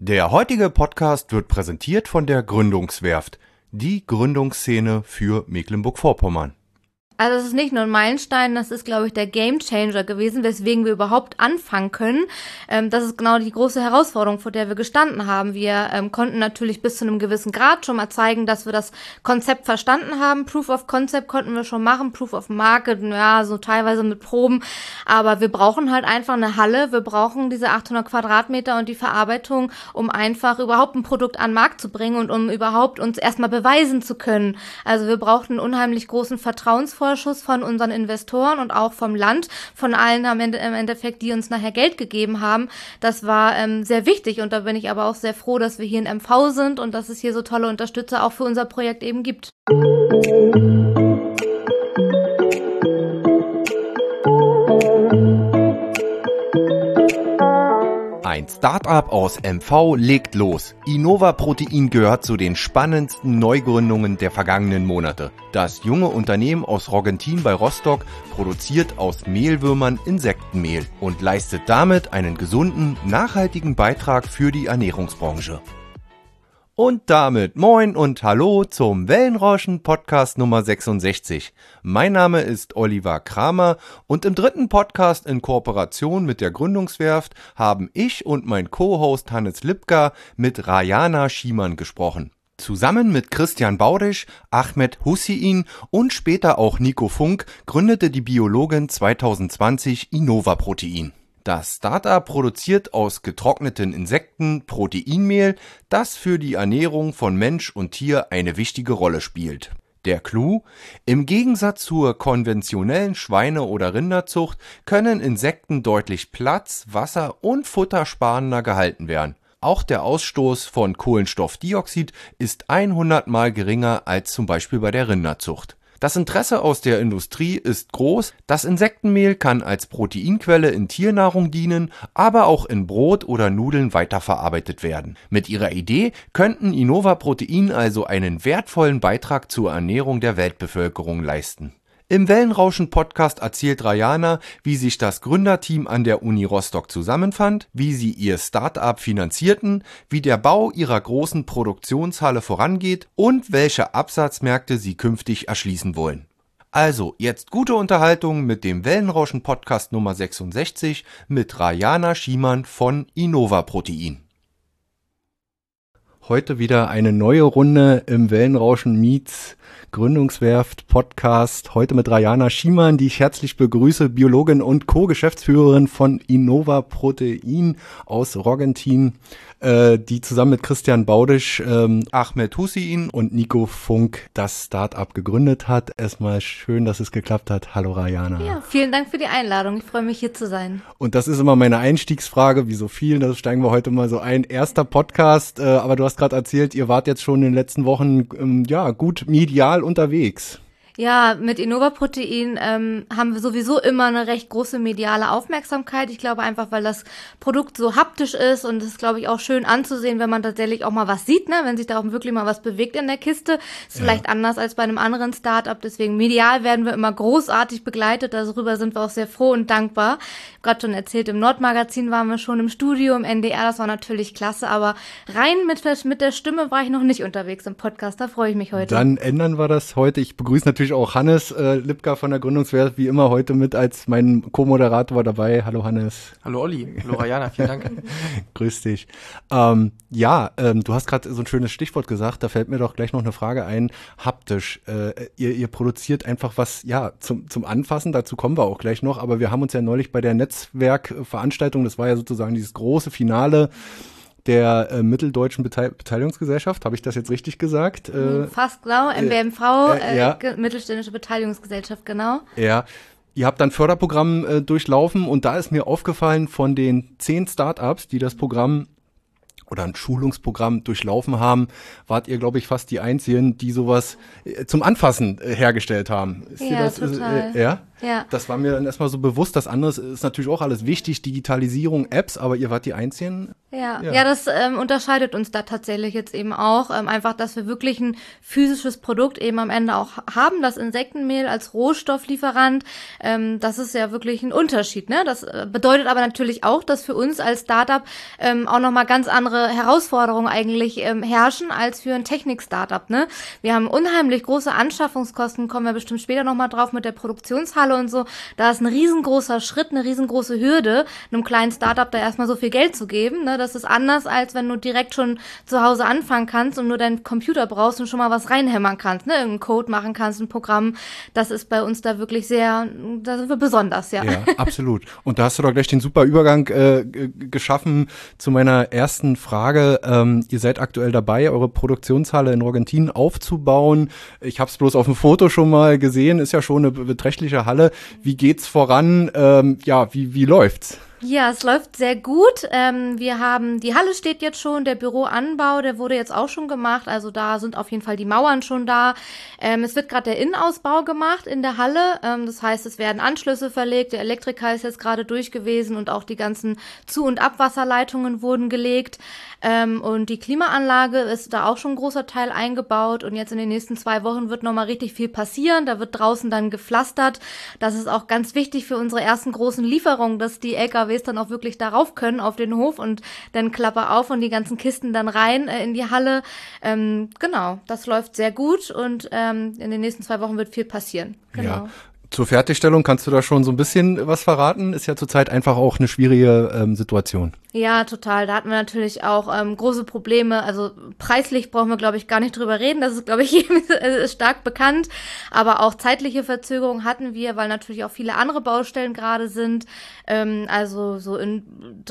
Der heutige Podcast wird präsentiert von der Gründungswerft, die Gründungsszene für Mecklenburg-Vorpommern. Also es ist nicht nur ein Meilenstein, das ist, glaube ich, der Gamechanger gewesen, weswegen wir überhaupt anfangen können. Das ist genau die große Herausforderung, vor der wir gestanden haben. Wir konnten natürlich bis zu einem gewissen Grad schon mal zeigen, dass wir das Konzept verstanden haben. Proof of Concept konnten wir schon machen, Proof of Market, ja, so teilweise mit Proben. Aber wir brauchen halt einfach eine Halle, wir brauchen diese 800 Quadratmeter und die Verarbeitung, um einfach überhaupt ein Produkt an den Markt zu bringen und um überhaupt uns erstmal beweisen zu können. Also wir brauchten einen unheimlich großen Vertrauensvorschuss von unseren Investoren und auch vom Land, von allen im Endeffekt, die uns nachher Geld gegeben haben. Das war sehr wichtig und da bin ich aber auch sehr froh, dass wir hier in MV sind und dass es hier so tolle Unterstützer auch für unser Projekt eben gibt. Ein Start-up aus MV legt los. Innova Protein gehört zu den spannendsten Neugründungen der vergangenen Monate. Das junge Unternehmen aus Roggentin bei Rostock produziert aus Mehlwürmern Insektenmehl und leistet damit einen gesunden, nachhaltigen Beitrag für die Ernährungsbranche. Und damit moin und hallo zum Wellenrauschen Podcast Nummer 66. Mein Name ist Oliver Kramer und im dritten Podcast in Kooperation mit der Gründungswerft haben ich und mein Co-Host Hannes Lipka mit Rajana Schiemann gesprochen. Zusammen mit Christian Baudisch, Ahmed Hussein und später auch Nico Funk gründete die Biologin 2020 Innova Protein. Das Startup produziert aus getrockneten Insekten Proteinmehl, das für die Ernährung von Mensch und Tier eine wichtige Rolle spielt. Der Clou: Im Gegensatz zur konventionellen Schweine- oder Rinderzucht können Insekten deutlich Platz-, Wasser- und futtersparender gehalten werden. Auch der Ausstoß von Kohlenstoffdioxid ist 100 Mal geringer als zum Beispiel bei der Rinderzucht. Das Interesse aus der Industrie ist groß. Das Insektenmehl kann als Proteinquelle in Tiernahrung dienen, aber auch in Brot oder Nudeln weiterverarbeitet werden. Mit ihrer Idee könnten Innova Protein also einen wertvollen Beitrag zur Ernährung der Weltbevölkerung leisten. Im Wellenrauschen-Podcast erzählt Rajana, wie sich das Gründerteam an der Uni Rostock zusammenfand, wie sie ihr Start-up finanzierten, wie der Bau ihrer großen Produktionshalle vorangeht und welche Absatzmärkte sie künftig erschließen wollen. Also, jetzt gute Unterhaltung mit dem Wellenrauschen-Podcast Nummer 66 mit Rajana Schiemann von Innova Protein. Heute wieder eine neue Runde im Wellenrauschen Meets Gründungswerft Podcast. Heute mit Rajana Schiemann, die ich herzlich begrüße, Biologin und Co-Geschäftsführerin von Innova Protein aus Roggentin, die zusammen mit Christian Baudisch, Ahmed Hussein und Nico Funk das Start-up gegründet hat. Erstmal schön, dass es geklappt hat. Hallo Rajana. Ja, vielen Dank für die Einladung. Ich freue mich, hier zu sein. Und das ist immer meine Einstiegsfrage, wie so viel. Da steigen wir heute mal so ein. Erster Podcast, aber du hast gerade erzählt, ihr wart jetzt schon in den letzten Wochen gut medial unterwegs. Ja, mit Innova Protein haben wir sowieso immer eine recht große mediale Aufmerksamkeit. Ich glaube einfach, weil das Produkt so haptisch ist und es ist, glaube ich, auch schön anzusehen, wenn man tatsächlich auch mal was sieht, ne? Wenn sich da auch wirklich mal was bewegt in der Kiste. Ist vielleicht anders als bei einem anderen Startup. Deswegen medial werden wir immer großartig begleitet. Darüber sind wir auch sehr froh und dankbar. Ich habe gerade schon erzählt, im Nordmagazin waren wir schon im Studio, im NDR. Das war natürlich klasse, aber rein mit der Stimme war ich noch nicht unterwegs im Podcast. Da freue ich mich heute. Dann ändern wir das heute. Ich begrüße natürlich auch Hannes Lipka von der Gründungswerft, wie immer heute mit als mein Co-Moderator dabei. Hallo Hannes. Hallo Olli. Hallo Rajana, vielen Dank. Grüß dich. Du hast gerade so ein schönes Stichwort gesagt, da fällt mir doch gleich noch eine Frage ein. Haptisch. Ihr produziert einfach was, zum Anfassen, dazu kommen wir auch gleich noch, aber wir haben uns ja neulich bei der Netzwerkveranstaltung, das war ja sozusagen dieses große Finale der Mitteldeutschen Beteiligungsgesellschaft, habe ich das jetzt richtig gesagt? Fast genau, MBMV, Mittelständische Beteiligungsgesellschaft, genau. Ja, ihr habt dann Förderprogramm durchlaufen und da ist mir aufgefallen, von den 10 Startups, die das Programm oder ein Schulungsprogramm durchlaufen haben, wart ihr, glaube ich, fast die Einzigen, die sowas zum Anfassen hergestellt haben. Ist ja, dir das, total. Ja? Ja. Das war mir dann erstmal so bewusst. Das andere ist natürlich auch alles wichtig, Digitalisierung, Apps, aber ihr wart die Einzigen. Ja, das unterscheidet uns da tatsächlich jetzt eben auch. Einfach, dass wir wirklich ein physisches Produkt eben am Ende auch haben, das Insektenmehl als Rohstofflieferant. Das ist ja wirklich ein Unterschied, ne? Das bedeutet aber natürlich auch, dass für uns als Startup auch nochmal ganz andere Herausforderungen eigentlich herrschen als für ein Technik-Startup, ne? Wir haben unheimlich große Anschaffungskosten, kommen wir bestimmt später nochmal drauf mit der Produktionshalle und so. Da ist ein riesengroßer Schritt, eine riesengroße Hürde, einem kleinen Startup da erstmal so viel Geld zu geben, ne? Das ist anders, als wenn du direkt schon zu Hause anfangen kannst und nur deinen Computer brauchst und schon mal was reinhämmern kannst, ne? Irgendeinen Code machen kannst, ein Programm. Das ist bei uns da wirklich da sind wir besonders, ja. Ja, absolut. Und da hast du doch gleich den super Übergang geschaffen zu meiner ersten Frage. Ihr seid aktuell dabei, eure Produktionshalle in Rogentin aufzubauen. Ich habe es bloß auf dem Foto schon mal gesehen, ist ja schon eine beträchtliche Halle. Wie geht's voran? Wie läuft's? Ja, es läuft sehr gut. Die Halle steht jetzt schon, der Büroanbau, der wurde jetzt auch schon gemacht. Also da sind auf jeden Fall die Mauern schon da. Es wird gerade der Innenausbau gemacht in der Halle. Das heißt, es werden Anschlüsse verlegt. Der Elektriker ist jetzt gerade durch gewesen und auch die ganzen Zu- und Abwasserleitungen wurden gelegt. Und die Klimaanlage ist da auch schon ein großer Teil eingebaut. Und jetzt in den nächsten 2 Wochen wird nochmal richtig viel passieren. Da wird draußen dann gepflastert. Das ist auch ganz wichtig für unsere ersten großen Lieferungen, dass die LKWs dann auch wirklich darauf können, auf den Hof und dann Klappe auf und die ganzen Kisten dann rein in die Halle. Genau, das läuft sehr gut und in den nächsten 2 Wochen wird viel passieren. Genau. Ja. Zur Fertigstellung kannst du da schon so ein bisschen was verraten? Ist ja zurzeit einfach auch eine schwierige Situation. Ja, total. Da hatten wir natürlich auch große Probleme. Also preislich brauchen wir, glaube ich, gar nicht drüber reden. Das ist, glaube ich, stark bekannt. Aber auch zeitliche Verzögerungen hatten wir, weil natürlich auch viele andere Baustellen gerade sind. Also so in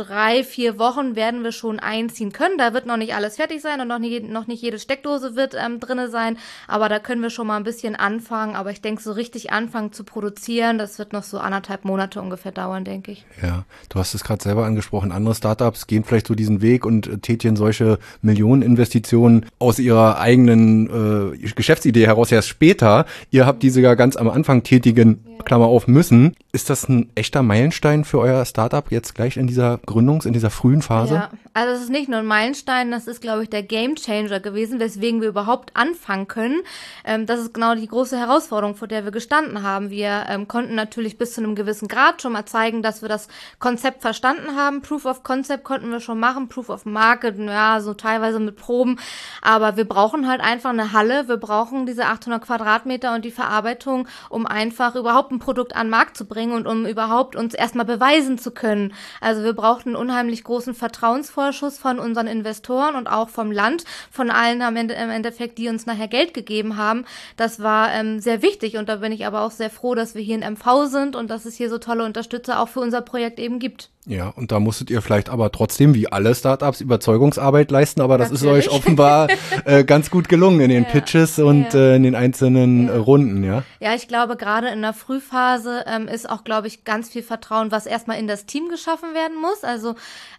3-4 Wochen werden wir schon einziehen können. Da wird noch nicht alles fertig sein und noch nicht jede Steckdose wird drinne sein. Aber da können wir schon mal ein bisschen anfangen. Aber ich denke, so richtig anfangen zu produzieren, das wird noch so 1,5 Monate ungefähr dauern, denke ich. Ja, du hast es gerade selber angesprochen. Andere Startups gehen vielleicht so diesen Weg und tätigen solche Millioneninvestitionen aus ihrer eigenen Geschäftsidee heraus erst später. Ihr habt diese ja ganz am Anfang tätigen, Klammer auf, müssen. Ist das ein echter Meilenstein für euer Startup jetzt gleich in dieser in dieser frühen Phase? Ja, also es ist nicht nur ein Meilenstein, das ist, glaube ich, der Gamechanger gewesen, weswegen wir überhaupt anfangen können. Das ist genau die große Herausforderung, vor der wir gestanden haben. Wir konnten natürlich bis zu einem gewissen Grad schon mal zeigen, dass wir das Konzept verstanden haben. Proof of Concept konnten wir schon machen, Proof of Market, ja, so teilweise mit Proben. Aber wir brauchen halt einfach eine Halle, wir brauchen diese 800 Quadratmeter und die Verarbeitung, um einfach überhaupt ein Produkt an den Markt zu bringen und um überhaupt uns erstmal beweisen zu können. Also wir brauchten einen unheimlich großen Vertrauensvorschuss von unseren Investoren und auch vom Land, von allen im Endeffekt, die uns nachher Geld gegeben haben. Das war sehr wichtig und da bin ich aber auch sehr froh, dass wir hier in MV sind und dass es hier so tolle Unterstützer auch für unser Projekt eben gibt. Ja, und da musstet ihr vielleicht aber trotzdem, wie alle Startups, Überzeugungsarbeit leisten, aber das Natürlich. ist euch offenbar ganz gut gelungen in den Pitches und in den einzelnen Runden, ja? Ja, ich glaube, gerade in der Frühphase ist auch, glaube ich, ganz viel Vertrauen, was erstmal in das Team geschaffen werden muss. Also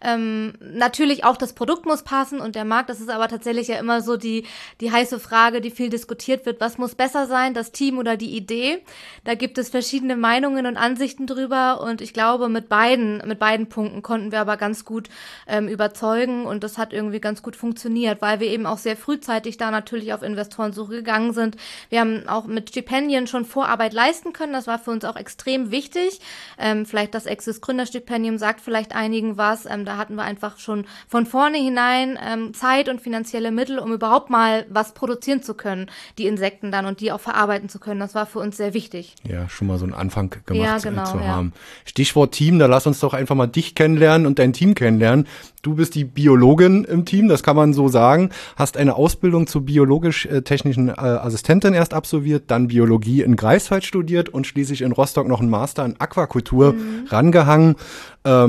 natürlich auch das Produkt muss passen und der Markt, das ist aber tatsächlich ja immer so die heiße Frage, die viel diskutiert wird, was muss besser sein, das Team oder die Idee? Da gibt es verschiedene Meinungen und Ansichten drüber und ich glaube, mit beiden Punkten konnten wir aber ganz gut überzeugen und das hat irgendwie ganz gut funktioniert, weil wir eben auch sehr frühzeitig da natürlich auf Investorensuche gegangen sind. Wir haben auch mit Stipendien schon Vorarbeit leisten können, das war für uns auch extrem wichtig. Vielleicht das Exis Gründerstipendium sagt vielleicht einigen was. Da hatten wir einfach schon von vornherein Zeit und finanzielle Mittel, um überhaupt mal was produzieren zu können, die Insekten dann und die auch verarbeiten zu können. Das war für uns sehr wichtig. Ja, schon mal so einen Anfang gemacht genau, zu haben. Stichwort Team, da lass uns doch einfach mal dich kennenlernen und dein Team kennenlernen. Du bist die Biologin im Team, das kann man so sagen. Hast eine Ausbildung zur biologisch-technischen Assistentin erst absolviert, dann Biologie in Greifswald studiert und schließlich in Rostock noch einen Master in Aquakultur rangehangen.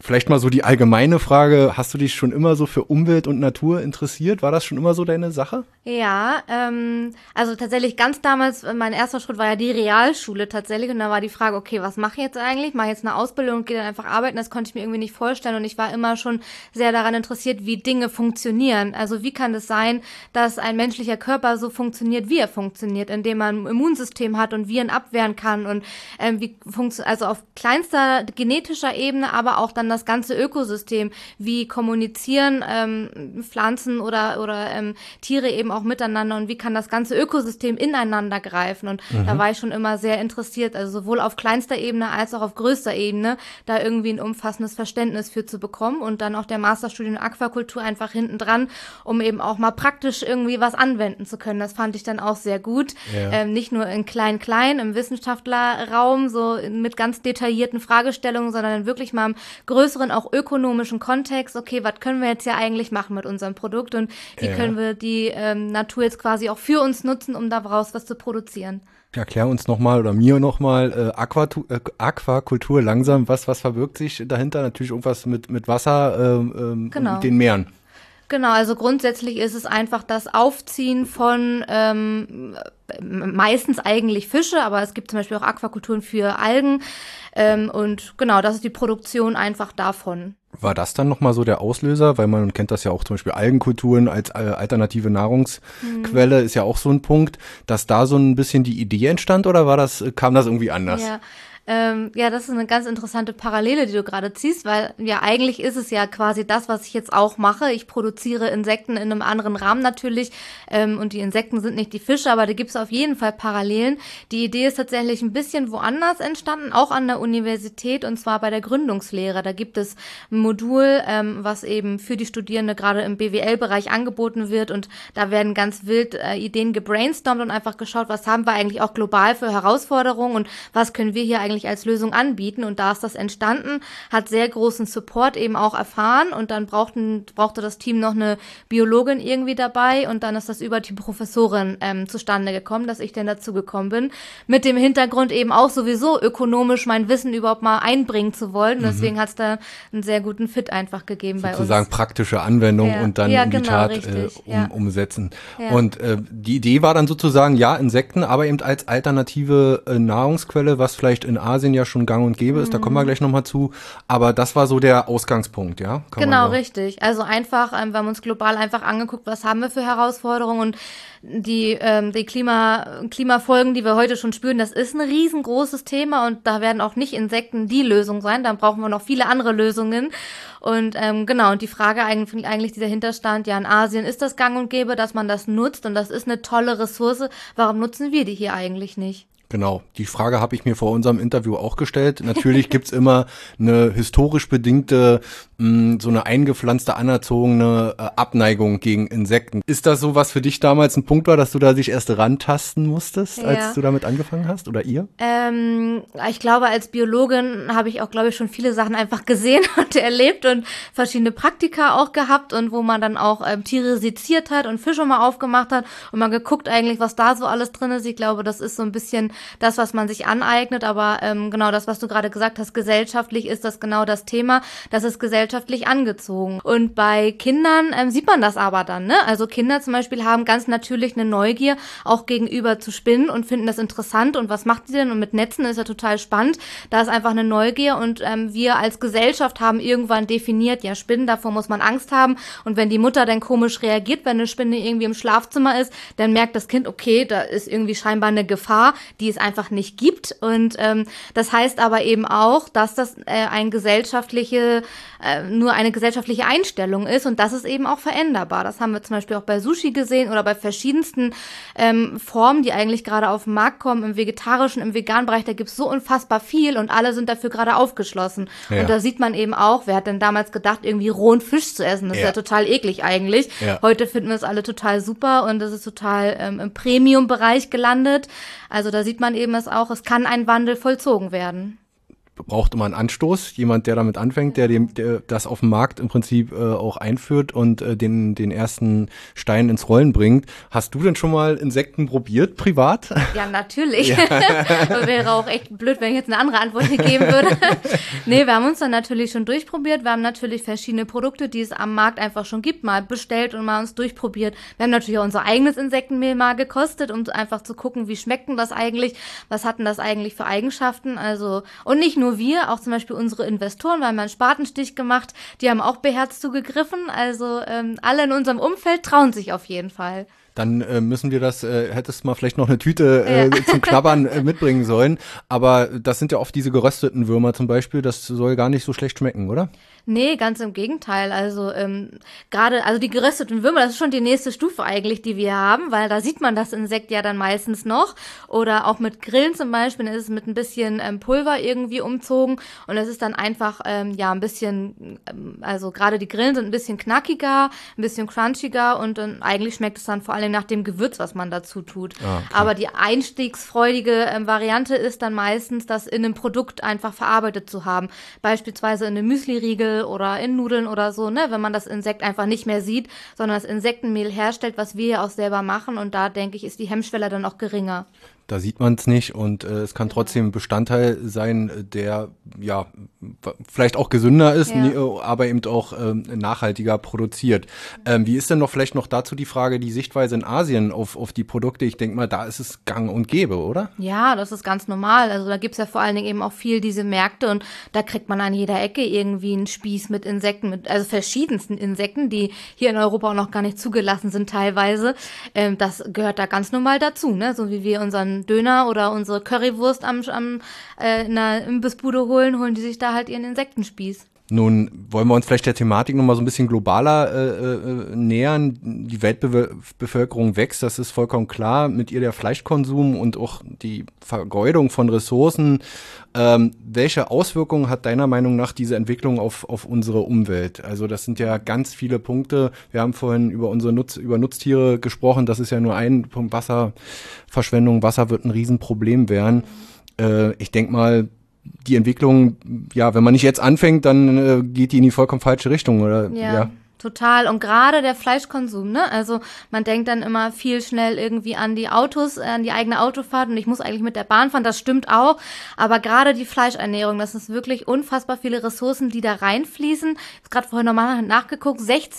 Vielleicht mal so die allgemeine Frage, hast du dich schon immer so für Umwelt und Natur interessiert? War das schon immer so deine Sache? Ja, also tatsächlich ganz damals, mein erster Schritt war ja die Realschule tatsächlich und da war die Frage, okay, was mache ich jetzt eigentlich? Mache ich jetzt eine Ausbildung und gehe dann einfach arbeiten? Das konnte ich mir irgendwie nicht vorstellen und ich war immer schon sehr daran interessiert, wie Dinge funktionieren. Also wie kann es sein, dass ein menschlicher Körper so funktioniert, wie er funktioniert, indem man ein Immunsystem hat und Viren abwehren kann und also auf kleinster genetischer Ebene, aber auch dann das ganze Ökosystem, wie kommunizieren Pflanzen oder Tiere eben auch miteinander und wie kann das ganze Ökosystem ineinander greifen. Und da war ich schon immer sehr interessiert, also sowohl auf kleinster Ebene als auch auf größter Ebene, da irgendwie ein umfassendes Verständnis für zu bekommen und dann auch der Masterstudium Aquakultur einfach hinten dran, um eben auch mal praktisch irgendwie was anwenden zu können. Das fand ich dann auch sehr gut. Ja. Nicht nur in klein im Wissenschaftlerraum, so mit ganz detaillierten Fragestellungen, sondern wirklich mal im größeren, auch ökonomischen Kontext. Okay, was können wir jetzt ja eigentlich machen mit unserem Produkt und wie können wir die Natur jetzt quasi auch für uns nutzen, um daraus was zu produzieren. Erklär uns nochmal oder mir nochmal Aquakultur langsam. Was verbirgt sich dahinter? Natürlich irgendwas mit Wasser Genau. und den Meeren. Genau, also grundsätzlich ist es einfach das Aufziehen von meistens eigentlich Fische, aber es gibt zum Beispiel auch Aquakulturen für Algen und genau, das ist die Produktion einfach davon. War das dann nochmal so der Auslöser? Weil man kennt das ja auch zum Beispiel Algenkulturen als alternative Nahrungsquelle ist ja auch so ein Punkt, dass da so ein bisschen die Idee entstand oder kam das irgendwie anders? Ja, das ist eine ganz interessante Parallele, die du gerade ziehst, weil ja eigentlich ist es ja quasi das, was ich jetzt auch mache. Ich produziere Insekten in einem anderen Rahmen natürlich und die Insekten sind nicht die Fische, aber da gibt es auf jeden Fall Parallelen. Die Idee ist tatsächlich ein bisschen woanders entstanden, auch an der Universität und zwar bei der Gründungslehre. Da gibt es ein Modul, was eben für die Studierende gerade im BWL-Bereich angeboten wird und da werden ganz wild Ideen gebrainstormt und einfach geschaut, was haben wir eigentlich auch global für Herausforderungen und was können wir hier eigentlich als Lösung anbieten und da ist das entstanden, hat sehr großen Support eben auch erfahren und dann brauchte das Team noch eine Biologin irgendwie dabei und dann ist das über die Professorin zustande gekommen, dass ich dann dazu gekommen bin, mit dem Hintergrund eben auch sowieso ökonomisch mein Wissen überhaupt mal einbringen zu wollen und deswegen hat es da einen sehr guten Fit einfach gegeben bei uns. Sozusagen praktische Anwendung und dann in die genau, Tat umsetzen. Ja. Und die Idee war dann sozusagen, ja, Insekten, aber eben als alternative Nahrungsquelle, was vielleicht in Asien ja schon gang und gäbe ist, da kommen wir gleich nochmal zu, aber das war so der Ausgangspunkt, ja? Genau, richtig. Also einfach, wir haben uns global einfach angeguckt, was haben wir für Herausforderungen und die Klimafolgen, die wir heute schon spüren, das ist ein riesengroßes Thema und da werden auch nicht Insekten die Lösung sein, dann brauchen wir noch viele andere Lösungen und genau, und die Frage eigentlich, die dahinter stand, ja in Asien ist das gang und gäbe, dass man das nutzt und das ist eine tolle Ressource, warum nutzen wir die hier eigentlich nicht? Genau, die Frage habe ich mir vor unserem Interview auch gestellt. Natürlich gibt's immer eine historisch bedingte, so eine eingepflanzte, anerzogene Abneigung gegen Insekten. Ist das so, was für dich damals ein Punkt war, dass du da dich erst rantasten musstest, als du damit angefangen hast oder ihr? Ich glaube, als Biologin habe ich auch, schon viele Sachen einfach gesehen und erlebt und verschiedene Praktika auch gehabt und wo man dann auch Tiere seziert hat und Fische mal aufgemacht hat und mal geguckt eigentlich, was da so alles drin ist. Ich glaube, das ist so ein bisschen das, was man sich aneignet, aber genau das, was du gerade gesagt hast, gesellschaftlich ist das genau das Thema, das ist gesellschaftlich angezogen. Und bei Kindern sieht man das aber dann, ne? Also Kinder zum Beispiel haben ganz natürlich eine Neugier, auch gegenüber zu Spinnen und finden das interessant und was macht die denn? Und mit Netzen ist ja total spannend, da ist einfach eine Neugier und wir als Gesellschaft haben irgendwann definiert, ja Spinnen, davor muss man Angst haben und wenn die Mutter dann komisch reagiert, wenn eine Spinne irgendwie im Schlafzimmer ist, dann merkt das Kind, okay, da ist irgendwie scheinbar eine Gefahr, die es einfach nicht gibt und das heißt aber eben auch, dass das nur eine gesellschaftliche Einstellung ist und das ist eben auch veränderbar. Das haben wir zum Beispiel auch bei Sushi gesehen oder bei verschiedensten Formen, die eigentlich gerade auf den Markt kommen, im vegetarischen, im veganen Bereich, da gibt es so unfassbar viel und alle sind dafür gerade aufgeschlossen. Ja. Und da sieht man eben auch, wer hat denn damals gedacht, irgendwie rohen Fisch zu essen? Das ist ja total eklig eigentlich. Ja. Heute finden wir es alle total super und das ist total im Premium-Bereich gelandet. Also da sieht man eben es auch, es kann ein Wandel vollzogen werden. braucht immer einen Anstoß, jemand, der damit anfängt, der das auf dem Markt im Prinzip auch einführt und den ersten Stein ins Rollen bringt. Hast du denn schon mal Insekten probiert, privat? Ja, natürlich. Ja. Wäre auch echt blöd, wenn ich jetzt eine andere Antwort hier geben würde. Nee, wir haben uns dann natürlich schon durchprobiert. Wir haben natürlich verschiedene Produkte, die es am Markt einfach schon gibt, mal bestellt und mal uns durchprobiert. Wir haben natürlich auch unser eigenes Insektenmehl mal gekostet, um einfach zu gucken, wie schmeckt denn das eigentlich, was hatten das eigentlich für Eigenschaften, also, und nicht nur wir, auch zum Beispiel unsere Investoren, wir haben einen Spatenstich gemacht, die haben auch beherzt zugegriffen, also alle in unserem Umfeld trauen sich auf jeden Fall. Dann müssen wir das, hättest mal vielleicht noch eine Tüte zum Knabbern mitbringen sollen, aber das sind ja oft diese gerösteten Würmer zum Beispiel, das soll gar nicht so schlecht schmecken, oder? Nee, ganz im Gegenteil. Also also die gerösteten Würmer, das ist schon die nächste Stufe eigentlich, die wir haben, weil da sieht man das Insekt ja dann meistens noch. Oder auch mit Grillen zum Beispiel, dann ist es mit ein bisschen Pulver irgendwie umzogen und es ist dann einfach ein bisschen, also gerade die Grillen sind ein bisschen knackiger, ein bisschen crunchiger und dann eigentlich schmeckt es dann vor allem nach dem Gewürz, was man dazu tut. Ah, okay. Aber die einstiegsfreudige Variante ist dann meistens, das in einem Produkt einfach verarbeitet zu haben. Beispielsweise in einem Müsli-Riegel oder in Nudeln oder so, ne, wenn man das Insekt einfach nicht mehr sieht, sondern das Insektenmehl herstellt, was wir ja auch selber machen und da, denke ich, ist die Hemmschwelle dann auch geringer. Da sieht man es nicht und es kann trotzdem Bestandteil sein, der ja vielleicht auch gesünder ist, aber eben auch nachhaltiger produziert. Wie ist denn vielleicht noch dazu die Frage, die Sichtweise in Asien auf die Produkte? Ich denke mal, da ist es gang und gäbe, oder? Ja, das ist ganz normal. Also da gibt's ja vor allen Dingen eben auch viel diese Märkte und da kriegt man an jeder Ecke irgendwie einen Spieß mit Insekten, also verschiedensten Insekten, die hier in Europa auch noch gar nicht zugelassen sind teilweise. Das gehört da ganz normal dazu, ne? So wie wir unseren Döner oder unsere Currywurst in einer Imbissbude holen die sich da halt ihren Insektenspieß. Nun wollen wir uns vielleicht der Thematik nochmal so ein bisschen globaler nähern. Die Weltbevölkerung wächst, das ist vollkommen klar. Mit ihr der Fleischkonsum und auch die Vergeudung von Ressourcen. Welche Auswirkungen hat deiner Meinung nach diese Entwicklung auf unsere Umwelt? Also das sind ja ganz viele Punkte. Wir haben vorhin über über Nutztiere gesprochen. Das ist ja nur ein Punkt. Wasserverschwendung. Wasser wird ein Riesenproblem werden. Ich denke mal, die Entwicklung, ja, wenn man nicht jetzt anfängt, dann geht die in die vollkommen falsche Richtung, oder? Ja. Total. Und gerade der Fleischkonsum, ne? Also man denkt dann immer viel schnell irgendwie an die Autos, an die eigene Autofahrt und ich muss eigentlich mit der Bahn fahren, das stimmt auch. Aber gerade die Fleischernährung, das ist wirklich unfassbar viele Ressourcen, die da reinfließen. Ich habe gerade vorhin nochmal nachgeguckt,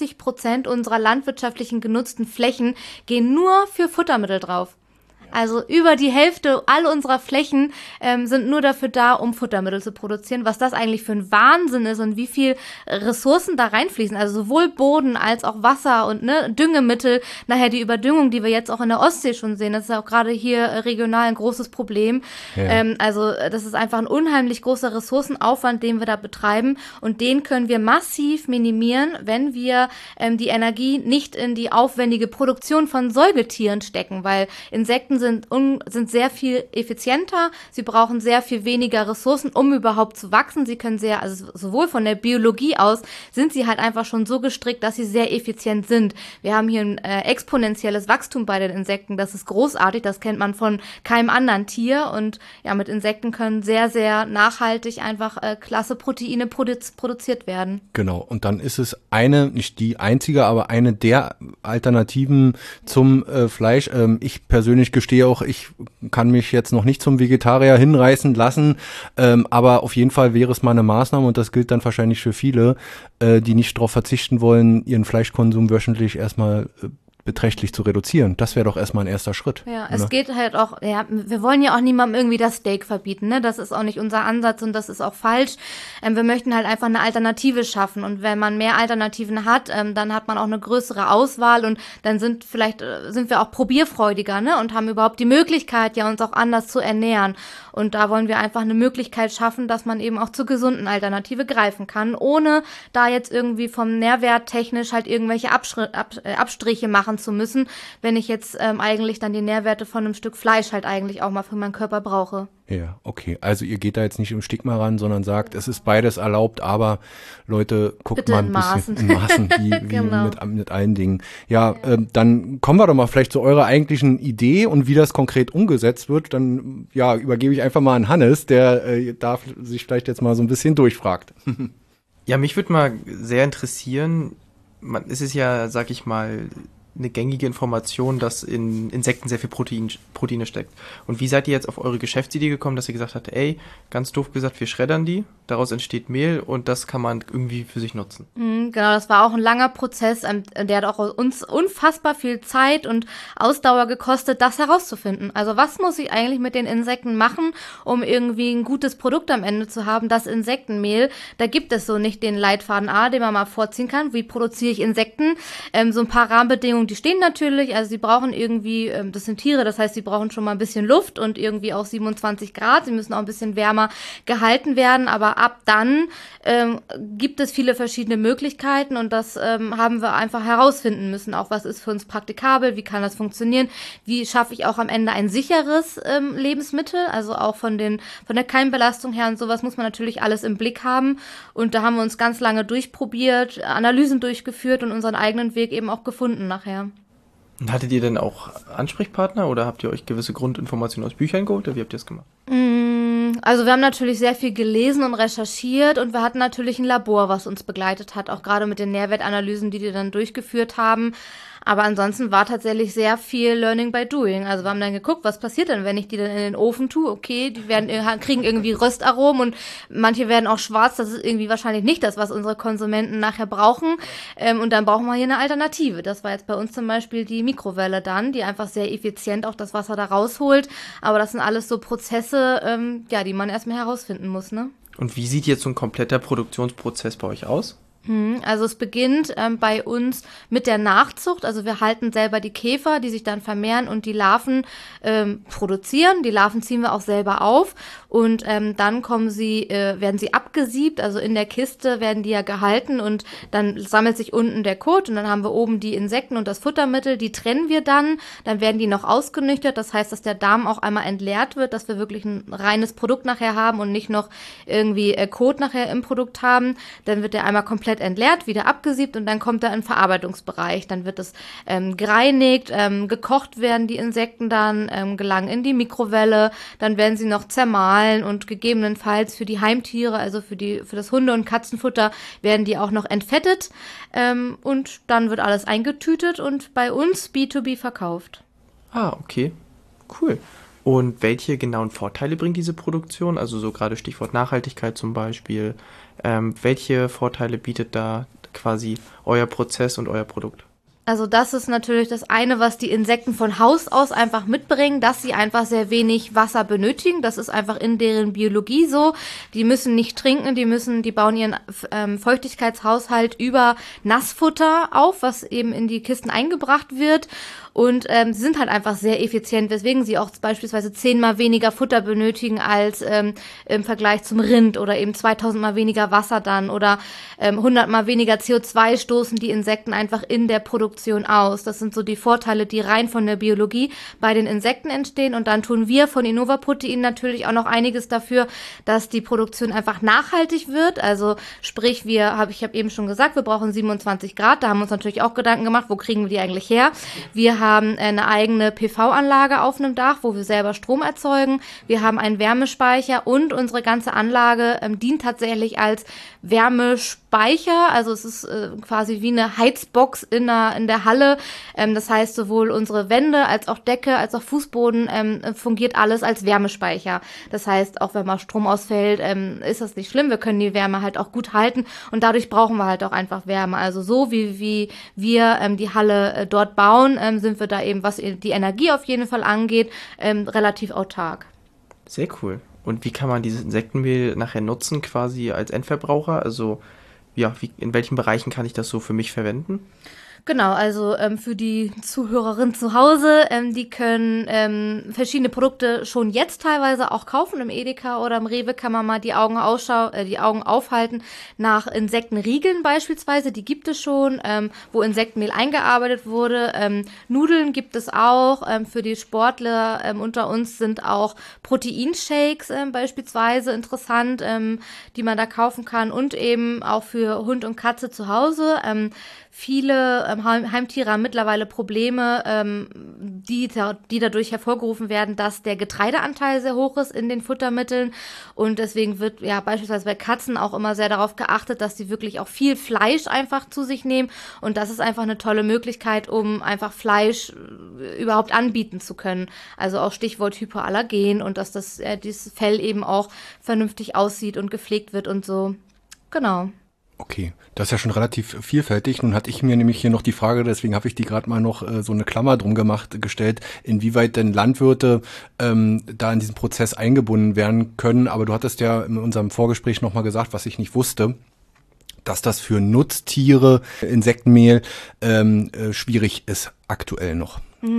60% unserer landwirtschaftlichen genutzten Flächen gehen nur für Futtermittel drauf. Also über die Hälfte all unserer Flächen sind nur dafür da, um Futtermittel zu produzieren. Was das eigentlich für ein Wahnsinn ist und wie viel Ressourcen da reinfließen. Also sowohl Boden als auch Wasser und Düngemittel. Nachher die Überdüngung, die wir jetzt auch in der Ostsee schon sehen. Das ist ja auch gerade hier regional ein großes Problem. Ja. Also das ist einfach ein unheimlich großer Ressourcenaufwand, den wir da betreiben. Und den können wir massiv minimieren, wenn wir die Energie nicht in die aufwendige Produktion von Säugetieren stecken. Weil Insekten sind sehr viel effizienter, sie brauchen sehr viel weniger Ressourcen, um überhaupt zu wachsen. Sie können also sowohl von der Biologie aus, sind sie halt einfach schon so gestrickt, dass sie sehr effizient sind. Wir haben hier ein exponentielles Wachstum bei den Insekten, das ist großartig, das kennt man von keinem anderen Tier und ja, mit Insekten können sehr, sehr nachhaltig einfach klasse Proteine produziert werden. Genau, und dann ist es nicht die einzige, aber eine der Alternativen zum Fleisch. Ich persönlich gestehe auch, ich kann mich jetzt noch nicht zum Vegetarier hinreißen lassen, aber auf jeden Fall wäre es mal eine Maßnahme und das gilt dann wahrscheinlich für viele, die nicht darauf verzichten wollen, ihren Fleischkonsum wöchentlich erstmal beträchtlich zu reduzieren. Das wäre doch erstmal ein erster Schritt. Ja, es geht halt auch, ja, wir wollen ja auch niemandem irgendwie das Steak verbieten, ne? Das ist auch nicht unser Ansatz und das ist auch falsch. Wir möchten halt einfach eine Alternative schaffen und wenn man mehr Alternativen hat, dann hat man auch eine größere Auswahl und dann sind wir auch probierfreudiger, ne? Und haben überhaupt die Möglichkeit, ja, uns auch anders zu ernähren. Und da wollen wir einfach eine Möglichkeit schaffen, dass man eben auch zur gesunden Alternative greifen kann, ohne da jetzt irgendwie vom Nährwert technisch halt irgendwelche Abstriche machen zu müssen, wenn ich jetzt eigentlich dann die Nährwerte von einem Stück Fleisch halt eigentlich auch mal für meinen Körper brauche. Ja, okay. Also ihr geht da jetzt nicht im Stigma ran, sondern sagt, es ist beides erlaubt, aber Leute, guckt Bitte mal ein in bisschen Maßen. in Maßen, wie Genau. mit allen Dingen. Ja, dann kommen wir doch mal vielleicht zu eurer eigentlichen Idee und wie das konkret umgesetzt wird. Dann ja, übergebe ich einfach mal an Hannes, der darf sich vielleicht jetzt mal so ein bisschen durchfragt. Ja, mich würde mal sehr interessieren, es ist ja, sag ich mal, eine gängige Information, dass in Insekten sehr viel Proteine steckt. Und wie seid ihr jetzt auf eure Geschäftsidee gekommen, dass ihr gesagt habt, ey, ganz doof gesagt, wir schreddern die, daraus entsteht Mehl und das kann man irgendwie für sich nutzen? Genau, das war auch ein langer Prozess, der hat auch uns unfassbar viel Zeit und Ausdauer gekostet, das herauszufinden. Also was muss ich eigentlich mit den Insekten machen, um irgendwie ein gutes Produkt am Ende zu haben, das Insektenmehl. Da gibt es so nicht den Leitfaden A, den man mal vorziehen kann. Wie produziere ich Insekten? So ein paar Rahmenbedingungen, die stehen natürlich, also sie brauchen irgendwie, das sind Tiere, das heißt, sie brauchen schon mal ein bisschen Luft und irgendwie auch 27 Grad. Sie müssen auch ein bisschen wärmer gehalten werden, aber ab dann gibt es viele verschiedene Möglichkeiten und das haben wir einfach herausfinden müssen. Auch was ist für uns praktikabel, wie kann das funktionieren, wie schaffe ich auch am Ende ein sicheres Lebensmittel, also auch von der Keimbelastung her und sowas muss man natürlich alles im Blick haben und da haben wir uns ganz lange durchprobiert, Analysen durchgeführt und unseren eigenen Weg eben auch gefunden nachher. Und hattet ihr denn auch Ansprechpartner oder habt ihr euch gewisse Grundinformationen aus Büchern geholt oder wie habt ihr das gemacht? Also wir haben natürlich sehr viel gelesen und recherchiert und wir hatten natürlich ein Labor, was uns begleitet hat, auch gerade mit den Nährwertanalysen, die dann durchgeführt haben. Aber ansonsten war tatsächlich sehr viel Learning by Doing. Also wir haben dann geguckt, was passiert denn, wenn ich die dann in den Ofen tue? Okay, die kriegen irgendwie Röstaromen und manche werden auch schwarz. Das ist irgendwie wahrscheinlich nicht das, was unsere Konsumenten nachher brauchen. Und dann brauchen wir hier eine Alternative. Das war jetzt bei uns zum Beispiel die Mikrowelle dann, die einfach sehr effizient auch das Wasser da rausholt. Aber das sind alles so Prozesse, die man erstmal herausfinden muss, ne? Und wie sieht jetzt so ein kompletter Produktionsprozess bei euch aus? Also es beginnt bei uns mit der Nachzucht. Also wir halten selber die Käfer, die sich dann vermehren und die Larven produzieren. Die Larven ziehen wir auch selber auf und dann werden sie abgesiebt. Also in der Kiste werden die ja gehalten und dann sammelt sich unten der Kot und dann haben wir oben die Insekten und das Futtermittel. Die trennen wir dann. Dann werden die noch ausgenüchtert. Das heißt, dass der Darm auch einmal entleert wird, dass wir wirklich ein reines Produkt nachher haben und nicht noch irgendwie Kot nachher im Produkt haben. Dann wird der einmal komplett entleert, wieder abgesiebt und dann kommt er in den Verarbeitungsbereich. Dann wird es gereinigt, gekocht werden die Insekten dann, gelangen in die Mikrowelle, dann werden sie noch zermahlen und gegebenenfalls für die Heimtiere, also für das Hunde- und Katzenfutter, werden die auch noch entfettet und dann wird alles eingetütet und bei uns B2B verkauft. Ah, okay. Cool. Und welche genauen Vorteile bringt diese Produktion? Also so gerade Stichwort Nachhaltigkeit zum Beispiel. Welche Vorteile bietet da quasi euer Prozess und euer Produkt? Also das ist natürlich das eine, was die Insekten von Haus aus einfach mitbringen, dass sie einfach sehr wenig Wasser benötigen. Das ist einfach in deren Biologie so. Die müssen nicht trinken, die bauen ihren Feuchtigkeitshaushalt über Nassfutter auf, was eben in die Kisten eingebracht wird. Und sie sind halt einfach sehr effizient, weswegen sie auch beispielsweise 10-mal weniger Futter benötigen als im Vergleich zum Rind oder eben 2000-mal weniger Wasser dann oder 100-mal weniger CO2 stoßen die Insekten einfach in der Produktion aus. Das sind so die Vorteile, die rein von der Biologie bei den Insekten entstehen. Und dann tun wir von Innova Protein natürlich auch noch einiges dafür, dass die Produktion einfach nachhaltig wird. Also sprich, ich habe eben schon gesagt, wir brauchen 27 Grad. Da haben wir uns natürlich auch Gedanken gemacht, wo kriegen wir die eigentlich her? Wir haben eine eigene PV-Anlage auf einem Dach, wo wir selber Strom erzeugen. Wir haben einen Wärmespeicher und unsere ganze Anlage dient tatsächlich als Wärmespeicher. Also es ist quasi wie eine Heizbox in der Halle. Das heißt, sowohl unsere Wände als auch Decke als auch Fußboden fungiert alles als Wärmespeicher. Das heißt, auch wenn mal Strom ausfällt, ist das nicht schlimm. Wir können die Wärme halt auch gut halten und dadurch brauchen wir halt auch einfach Wärme. Also so wie wir die Halle dort bauen, sind wir da eben, was die Energie auf jeden Fall angeht, relativ autark. Sehr cool. Und wie kann man dieses Insektenmehl nachher nutzen, quasi als Endverbraucher? Also ja, in welchen Bereichen kann ich das so für mich verwenden? Genau, also für die Zuhörerinnen zu Hause, die können verschiedene Produkte schon jetzt teilweise auch kaufen. Im Edeka oder im Rewe kann man mal die Augen aufhalten nach Insektenriegeln beispielsweise. Die gibt es schon, wo Insektenmehl eingearbeitet wurde. Nudeln gibt es auch. Für die Sportler unter uns sind auch Proteinshakes beispielsweise interessant, die man da kaufen kann. Und eben auch für Hund und Katze zu Hause. Viele Heimtiere haben mittlerweile Probleme, die dadurch hervorgerufen werden, dass der Getreideanteil sehr hoch ist in den Futtermitteln. Und deswegen wird ja beispielsweise bei Katzen auch immer sehr darauf geachtet, dass sie wirklich auch viel Fleisch einfach zu sich nehmen. Und das ist einfach eine tolle Möglichkeit, um einfach Fleisch überhaupt anbieten zu können. Also auch Stichwort Hypoallergen und dass dieses Fell eben auch vernünftig aussieht und gepflegt wird und so. Genau. Okay, das ist ja schon relativ vielfältig. Nun hatte ich mir nämlich hier noch die Frage, deswegen habe ich die gerade mal noch so eine Klammer drum gestellt, inwieweit denn Landwirte da in diesen Prozess eingebunden werden können. Aber du hattest ja in unserem Vorgespräch nochmal gesagt, was ich nicht wusste, dass das für Nutztiere, Insektenmehl, schwierig ist aktuell noch.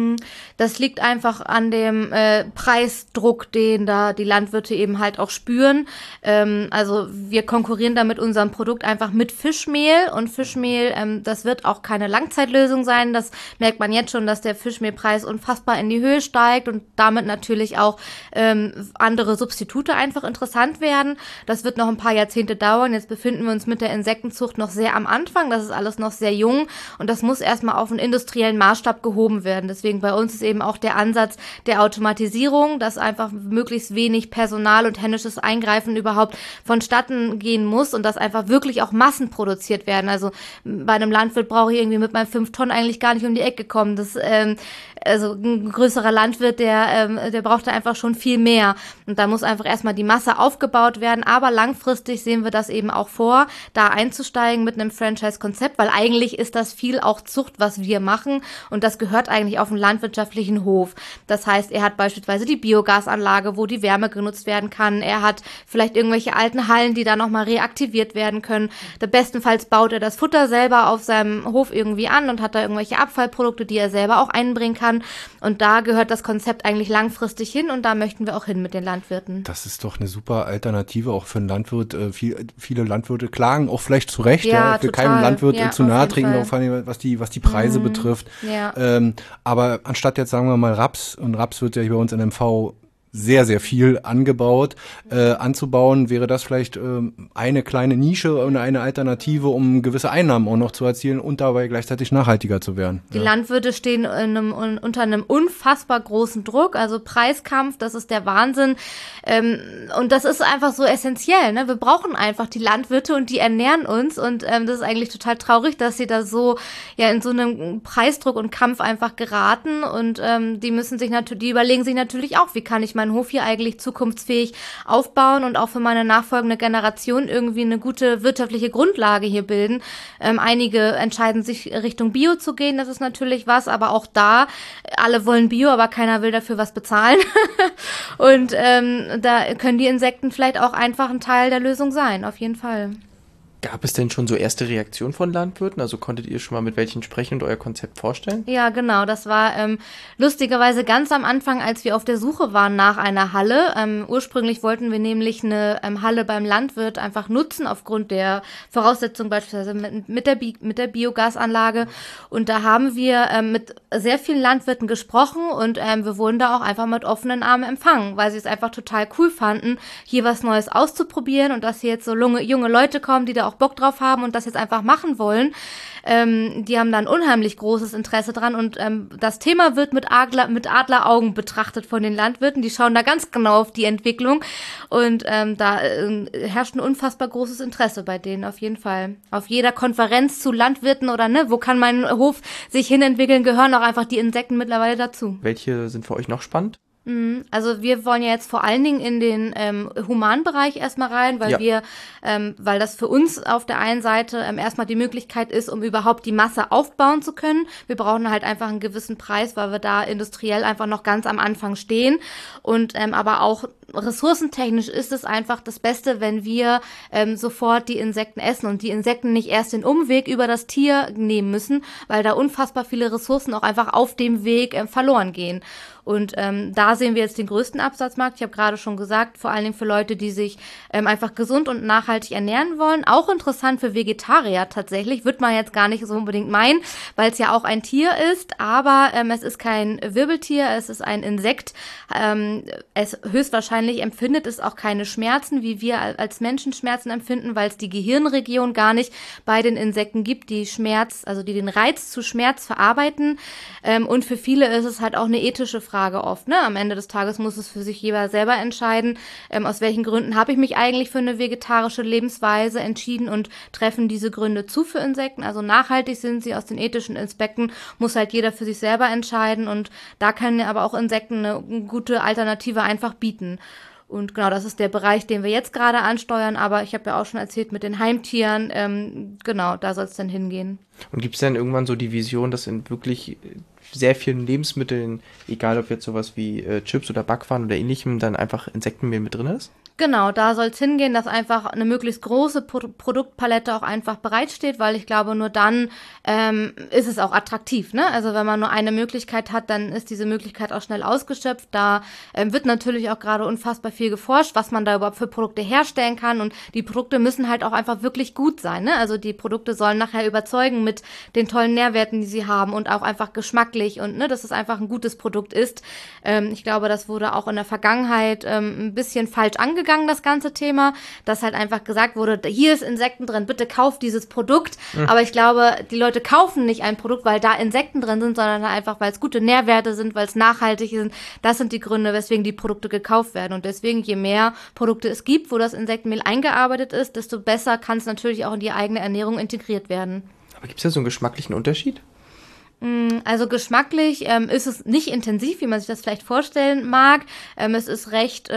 Das liegt einfach an dem Preisdruck, den da die Landwirte eben halt auch spüren. Also wir konkurrieren da mit unserem Produkt einfach mit Fischmehl und Fischmehl, das wird auch keine Langzeitlösung sein. Das merkt man jetzt schon, dass der Fischmehlpreis unfassbar in die Höhe steigt und damit natürlich auch andere Substitute einfach interessant werden. Das wird noch ein paar Jahrzehnte dauern. Jetzt befinden wir uns mit der Insektenzucht noch sehr am Anfang. Das ist alles noch sehr jung und das muss erstmal auf einen industriellen Maßstab gehoben werden. Deswegen bei uns ist eben auch der Ansatz der Automatisierung, dass einfach möglichst wenig Personal und händisches Eingreifen überhaupt vonstatten gehen muss und dass einfach wirklich auch Massen produziert werden. Also bei einem Landwirt brauche ich irgendwie mit meinen 5 Tonnen eigentlich gar nicht um die Ecke kommen. Also ein größerer Landwirt, der braucht da einfach schon viel mehr. Und da muss einfach erstmal die Masse aufgebaut werden. Aber langfristig sehen wir das eben auch vor, da einzusteigen mit einem Franchise-Konzept, weil eigentlich ist das viel auch Zucht, was wir machen. Und das gehört eigentlich auf einen landwirtschaftlichen Hof. Das heißt, er hat beispielsweise die Biogasanlage, wo die Wärme genutzt werden kann. Er hat vielleicht irgendwelche alten Hallen, die da nochmal reaktiviert werden können. Bestenfalls baut er das Futter selber auf seinem Hof irgendwie an und hat da irgendwelche Abfallprodukte, die er selber auch einbringen kann. Und da gehört das Konzept eigentlich langfristig hin und da möchten wir auch hin mit den Landwirten. Das ist doch eine super Alternative auch für einen Landwirt. Viele Landwirte klagen auch vielleicht zu Recht, ja, für keinen Landwirt zu nahe treten, vor allem was die Preise betrifft. Ja. Aber anstatt jetzt sagen wir mal Raps, und Raps wird ja hier bei uns in MV sehr, sehr viel anzubauen, wäre das vielleicht eine kleine Nische und eine Alternative, um gewisse Einnahmen auch noch zu erzielen und dabei gleichzeitig nachhaltiger zu werden. Die Landwirte stehen unter einem unfassbar großen Druck, also Preiskampf, das ist der Wahnsinn. Und das ist einfach so essentiell, ne? Wir brauchen einfach die Landwirte und die ernähren uns und das ist eigentlich total traurig, dass sie da so in so einem Preisdruck und Kampf einfach geraten und die überlegen sich natürlich auch, wie kann ich meinen Hof hier eigentlich zukunftsfähig aufbauen und auch für meine nachfolgende Generation irgendwie eine gute wirtschaftliche Grundlage hier bilden. Einige entscheiden sich Richtung Bio zu gehen, das ist natürlich was, aber auch da, alle wollen Bio, aber keiner will dafür was bezahlen. Und da können die Insekten vielleicht auch einfach ein Teil der Lösung sein, auf jeden Fall. Gab es denn schon so erste Reaktionen von Landwirten? Also konntet ihr schon mal mit welchen sprechen und euer Konzept vorstellen? Ja, genau. Das war lustigerweise ganz am Anfang, als wir auf der Suche waren nach einer Halle. Ursprünglich wollten wir nämlich eine Halle beim Landwirt einfach nutzen, aufgrund der Voraussetzungen beispielsweise mit der Biogasanlage. Und da haben wir mit sehr vielen Landwirten gesprochen und wir wurden da auch einfach mit offenen Armen empfangen, weil sie es einfach total cool fanden, hier was Neues auszuprobieren und dass hier jetzt so junge Leute kommen, die da auch Bock drauf haben und das jetzt einfach machen wollen. Die haben da ein unheimlich großes Interesse dran und das Thema wird mit Adleraugen betrachtet von den Landwirten. Die schauen da ganz genau auf die Entwicklung und da herrscht ein unfassbar großes Interesse bei denen auf jeden Fall. Auf jeder Konferenz zu Landwirten oder wo kann mein Hof sich hinentwickeln, gehören auch einfach die Insekten mittlerweile dazu. Welche sind für euch noch spannend? Also wir wollen ja jetzt vor allen Dingen in den Humanbereich erstmal rein, weil weil das für uns auf der einen Seite erstmal die Möglichkeit ist, um überhaupt die Masse aufbauen zu können. Wir brauchen halt einfach einen gewissen Preis, weil wir da industriell einfach noch ganz am Anfang stehen. Und aber auch ressourcentechnisch ist es einfach das Beste, wenn wir sofort die Insekten essen und die Insekten nicht erst den Umweg über das Tier nehmen müssen, weil da unfassbar viele Ressourcen auch einfach auf dem Weg verloren gehen. Und da sehen wir jetzt den größten Absatzmarkt. Ich habe gerade schon gesagt, vor allen Dingen für Leute, die sich einfach gesund und nachhaltig ernähren wollen. Auch interessant für Vegetarier tatsächlich. Wird man jetzt gar nicht so unbedingt meinen, weil es ja auch ein Tier ist. Aber es ist kein Wirbeltier, es ist ein Insekt. Es höchstwahrscheinlich empfindet es auch keine Schmerzen, wie wir als Menschen Schmerzen empfinden, weil es die Gehirnregion gar nicht bei den Insekten gibt, die Schmerz, also die den Reiz zu Schmerz verarbeiten. Und für viele ist es halt auch eine ethische Frage oft, ne? Am Ende des Tages muss es für sich jeder selber entscheiden, aus welchen Gründen habe ich mich eigentlich für eine vegetarische Lebensweise entschieden und treffen diese Gründe zu für Insekten. Also nachhaltig sind sie aus den ethischen Aspekten, muss halt jeder für sich selber entscheiden und da können aber auch Insekten eine gute Alternative einfach bieten. Und genau, das ist der Bereich, den wir jetzt gerade ansteuern, aber ich habe ja auch schon erzählt mit den Heimtieren, genau, da soll es dann hingehen. Und gibt es dann irgendwann so die Vision, dass in wirklich sehr vielen Lebensmitteln, egal ob jetzt sowas wie Chips oder Backwaren oder ähnlichem, dann einfach Insektenmehl mit drin ist? Genau, da soll es hingehen, dass einfach eine möglichst große Produktpalette auch einfach bereitsteht, weil ich glaube, nur dann ist es auch attraktiv, ne? Also wenn man nur eine Möglichkeit hat, dann ist diese Möglichkeit auch schnell ausgeschöpft. Da wird natürlich auch gerade unfassbar viel geforscht, was man da überhaupt für Produkte herstellen kann und die Produkte müssen halt auch einfach wirklich gut sein, ne? Also die Produkte sollen nachher überzeugen mit den tollen Nährwerten, die sie haben und auch einfach geschmacklich und ne, dass es einfach ein gutes Produkt ist. Ich glaube, das wurde auch in der Vergangenheit ein bisschen falsch angegangen, das ganze Thema, dass halt einfach gesagt wurde, hier ist Insekten drin, bitte kauft dieses Produkt. Aber ich glaube, die Leute kaufen nicht ein Produkt, weil da Insekten drin sind, sondern einfach, weil es gute Nährwerte sind, weil es nachhaltig ist. Das sind die Gründe, weswegen die Produkte gekauft werden. Und deswegen, je mehr Produkte es gibt, wo das Insektenmehl eingearbeitet ist, desto besser kann es natürlich auch in die eigene Ernährung integriert werden. Aber gibt es da so einen geschmacklichen Unterschied? Also geschmacklich ist es nicht intensiv, wie man sich das vielleicht vorstellen mag. Es ist recht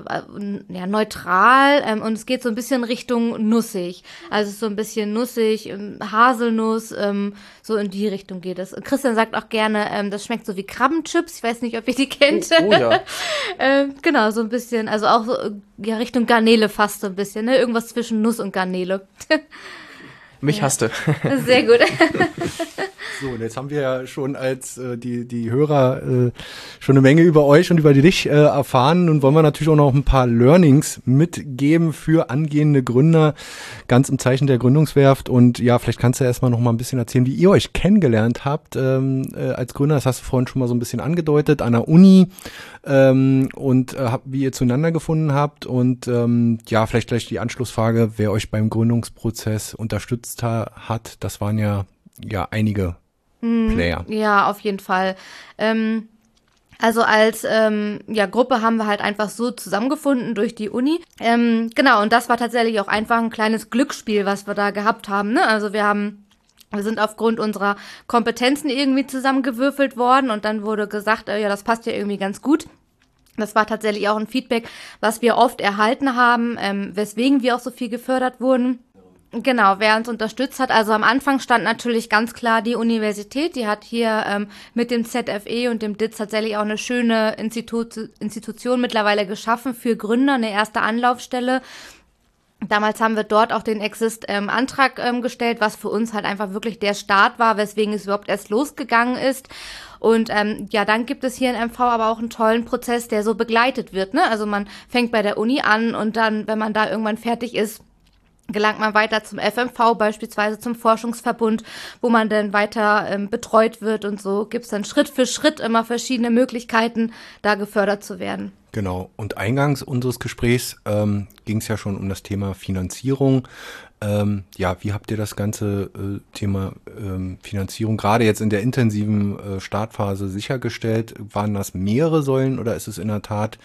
neutral und es geht so ein bisschen Richtung nussig. Also es ist so ein bisschen nussig, Haselnuss, so in die Richtung geht es. Christian sagt auch gerne, das schmeckt so wie Krabbenchips. Ich weiß nicht, ob ihr die kennt. Oh ja. Genau, so ein bisschen, also auch so ja, Richtung Garnele fast so ein bisschen, ne? Irgendwas zwischen Nuss und Garnele. Mich hasste. Sehr gut. So, und jetzt haben wir ja schon als die Hörer schon eine Menge über euch und über dich erfahren. Und wollen wir natürlich auch noch ein paar Learnings mitgeben für angehende Gründer, ganz im Zeichen der Gründungswerft. Und ja, vielleicht kannst du ja erstmal noch mal ein bisschen erzählen, wie ihr euch kennengelernt habt als Gründer. Das hast du vorhin schon mal so ein bisschen angedeutet, an der Uni und wie ihr zueinander gefunden habt. Und ja, vielleicht gleich die Anschlussfrage, wer euch beim Gründungsprozess unterstützt hat. Das waren ja einige Player. Ja, auf jeden Fall. Also als Gruppe haben wir halt einfach so zusammengefunden durch die Uni. Genau, und das war tatsächlich auch einfach ein kleines Glücksspiel, was wir da gehabt haben, ne? Also wir sind aufgrund unserer Kompetenzen irgendwie zusammengewürfelt worden und dann wurde gesagt, ja, das passt ja irgendwie ganz gut. Das war tatsächlich auch ein Feedback, was wir oft erhalten haben, weswegen wir auch so viel gefördert wurden. Genau, wer uns unterstützt hat. Also am Anfang stand natürlich ganz klar die Universität. Die hat hier mit dem ZFE und dem DITZ tatsächlich auch eine schöne Institution mittlerweile geschaffen für Gründer, eine erste Anlaufstelle. Damals haben wir dort auch den Exist-Antrag gestellt, was für uns halt einfach wirklich der Start war, weswegen es überhaupt erst losgegangen ist. Und dann gibt es hier in MV aber auch einen tollen Prozess, der so begleitet wird, ne? Also man fängt bei der Uni an und dann, wenn man da irgendwann fertig ist, gelangt man weiter zum FMV, beispielsweise zum Forschungsverbund, wo man dann weiter betreut wird und so gibt's dann Schritt für Schritt immer verschiedene Möglichkeiten, da gefördert zu werden. Genau, und eingangs unseres Gesprächs ging es ja schon um das Thema Finanzierung. Wie habt ihr das ganze Thema Finanzierung gerade jetzt in der intensiven Startphase sichergestellt? Waren das mehrere Säulen oder ist es in der Tat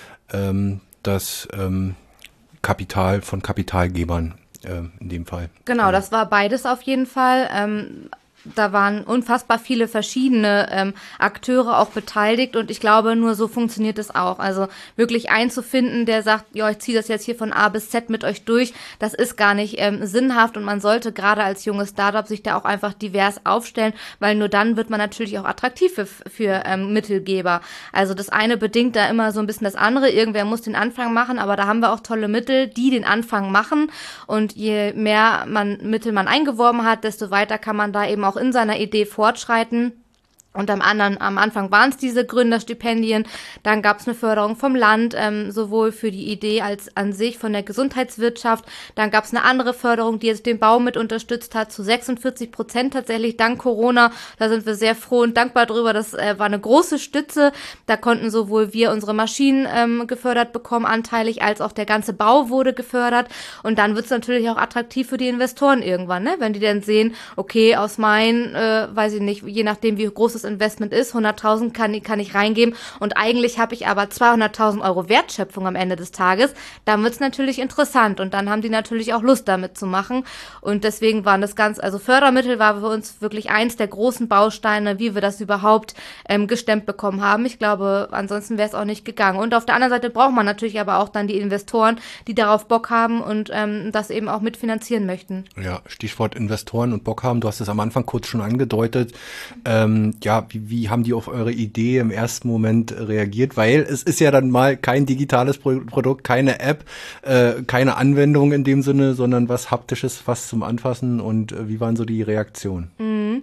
das Kapital von Kapitalgebern in dem Fall? Genau, das war beides auf jeden Fall. da waren unfassbar viele verschiedene Akteure auch beteiligt und ich glaube, nur so funktioniert es auch. Also wirklich einzufinden, der sagt, ja, ich ziehe das jetzt hier von A bis Z mit euch durch, das ist gar nicht sinnhaft und man sollte gerade als junges Startup sich da auch einfach divers aufstellen, weil nur dann wird man natürlich auch attraktiv für Mittelgeber. Also das eine bedingt da immer so ein bisschen das andere. Irgendwer muss den Anfang machen, aber da haben wir auch tolle Mittel, die den Anfang machen. Und je mehr Mittel man eingeworben hat, desto weiter kann man da eben auch in seiner Idee fortschreiten. Und am Anfang waren es diese Gründerstipendien, dann gab es eine Förderung vom Land, sowohl für die Idee als an sich von der Gesundheitswirtschaft. Dann gab es eine andere Förderung, die jetzt den Bau mit unterstützt hat, zu 46% tatsächlich dank Corona. Da sind wir sehr froh und dankbar drüber. Das war eine große Stütze. Da konnten sowohl wir unsere Maschinen gefördert bekommen, anteilig, als auch der ganze Bau wurde gefördert. Und dann wird es natürlich auch attraktiv für die Investoren irgendwann, ne? Wenn die dann sehen, okay, aus meinen, weiß ich nicht, je nachdem wie groß das Investment ist, 100.000 kann ich reingeben und eigentlich habe ich aber 200.000 Euro Wertschöpfung am Ende des Tages, dann wird es natürlich interessant und dann haben die natürlich auch Lust damit zu machen und deswegen waren das also Fördermittel war für uns wirklich eins der großen Bausteine, wie wir das überhaupt gestemmt bekommen haben. Ich glaube, ansonsten wäre es auch nicht gegangen und auf der anderen Seite braucht man natürlich aber auch dann die Investoren, die darauf Bock haben und das eben auch mitfinanzieren möchten. Ja, Stichwort Investoren und Bock haben, du hast es am Anfang kurz schon angedeutet, wie haben die auf eure Idee im ersten Moment reagiert? Weil es ist ja dann mal kein digitales Produkt, keine App, keine Anwendung in dem Sinne, sondern was Haptisches, was zum Anfassen. Und wie waren so die Reaktionen?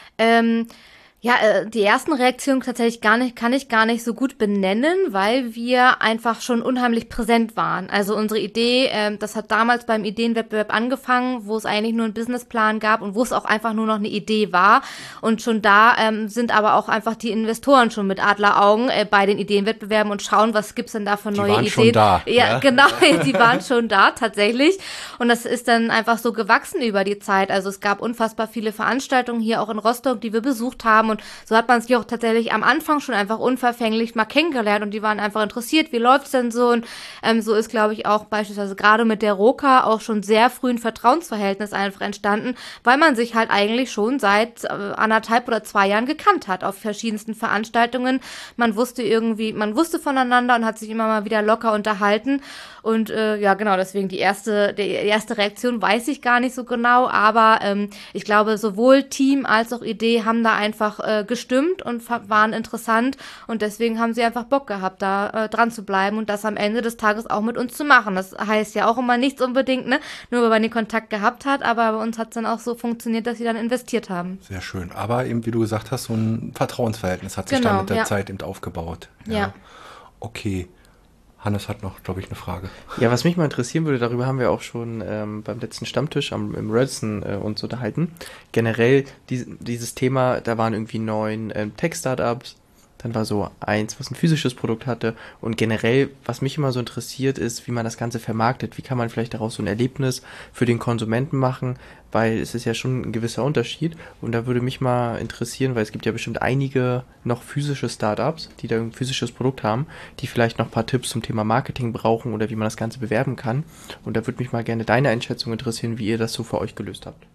Die ersten Reaktionen tatsächlich kann ich gar nicht so gut benennen, weil wir einfach schon unheimlich präsent waren. Also unsere Idee, das hat damals beim Ideenwettbewerb angefangen, wo es eigentlich nur einen Businessplan gab und wo es auch einfach nur noch eine Idee war. Und schon da sind aber auch einfach die Investoren schon mit Adleraugen bei den Ideenwettbewerben und schauen, was gibt's denn da für neue Ideen. Die waren schon da. Ja, genau, die waren schon da tatsächlich. Und das ist dann einfach so gewachsen über die Zeit. Also es gab unfassbar viele Veranstaltungen hier auch in Rostock, die wir besucht haben. Und so hat man sich auch tatsächlich am Anfang schon einfach unverfänglich mal kennengelernt und die waren einfach interessiert, wie läuft's denn so? Und so ist, glaube ich, auch beispielsweise gerade mit der Roka auch schon sehr früh ein Vertrauensverhältnis einfach entstanden, weil man sich halt eigentlich schon seit 1,5 oder 2 Jahren gekannt hat auf verschiedensten Veranstaltungen. Man wusste voneinander und hat sich immer mal wieder locker unterhalten. Und genau, deswegen die erste Reaktion weiß ich gar nicht so genau, aber ich glaube, sowohl Team als auch Idee haben da einfach gestimmt und waren interessant und deswegen haben sie einfach Bock gehabt, da dran zu bleiben und das am Ende des Tages auch mit uns zu machen. Das heißt ja auch immer nichts unbedingt, ne? Nur weil man den Kontakt gehabt hat, aber bei uns hat es dann auch so funktioniert, dass sie dann investiert haben. Sehr schön. Aber eben, wie du gesagt hast, so ein Vertrauensverhältnis hat sich dann mit der Zeit eben aufgebaut. Ja. Okay. Hannes hat noch, glaube ich, eine Frage. Ja, was mich mal interessieren würde, darüber haben wir auch schon beim letzten Stammtisch im Radisson uns unterhalten. Generell dieses Thema, da waren irgendwie 9 Tech-Startups, dann war so eins, was ein physisches Produkt hatte und generell, was mich immer so interessiert, ist, wie man das Ganze vermarktet. Wie kann man vielleicht daraus so ein Erlebnis für den Konsumenten machen, weil es ist ja schon ein gewisser Unterschied und da würde mich mal interessieren, weil es gibt ja bestimmt einige noch physische Startups, die da ein physisches Produkt haben, die vielleicht noch ein paar Tipps zum Thema Marketing brauchen oder wie man das Ganze bewerben kann und da würde mich mal gerne deine Einschätzung interessieren, wie ihr das so für euch gelöst habt.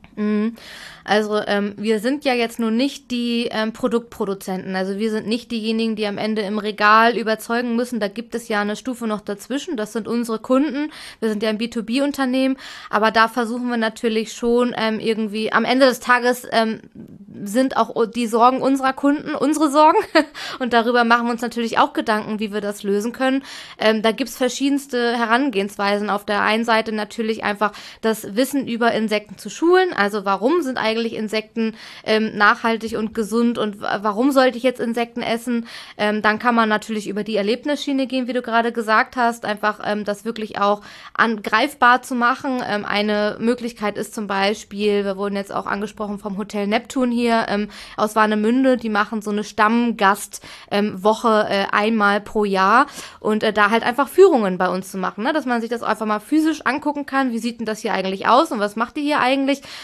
Also wir sind ja jetzt nur nicht die Produktproduzenten, also wir sind nicht diejenigen, die am Ende im Regal überzeugen müssen, da gibt es ja eine Stufe noch dazwischen, das sind unsere Kunden, wir sind ja ein B2B-Unternehmen, aber da versuchen wir natürlich schon irgendwie, am Ende des Tages sind auch die Sorgen unserer Kunden unsere Sorgen und darüber machen wir uns natürlich auch Gedanken, wie wir das lösen können. Da gibt's verschiedenste Herangehensweisen, auf der einen Seite natürlich einfach das Wissen über Insekten zu schulen, also warum sind eigentlich Insekten nachhaltig und gesund und warum sollte ich jetzt Insekten essen? Dann kann man natürlich über die Erlebnisschiene gehen, wie du gerade gesagt hast, einfach das wirklich auch greifbar zu machen. Eine Möglichkeit ist zum Beispiel, wir wurden jetzt auch angesprochen vom Hotel Neptun hier aus Warnemünde, die machen so eine Stammgastwoche einmal pro Jahr und da halt einfach Führungen bei uns zu machen, ne? Dass man sich das einfach mal physisch angucken kann, wie sieht denn das hier eigentlich aus und was macht ihr hier eigentlich?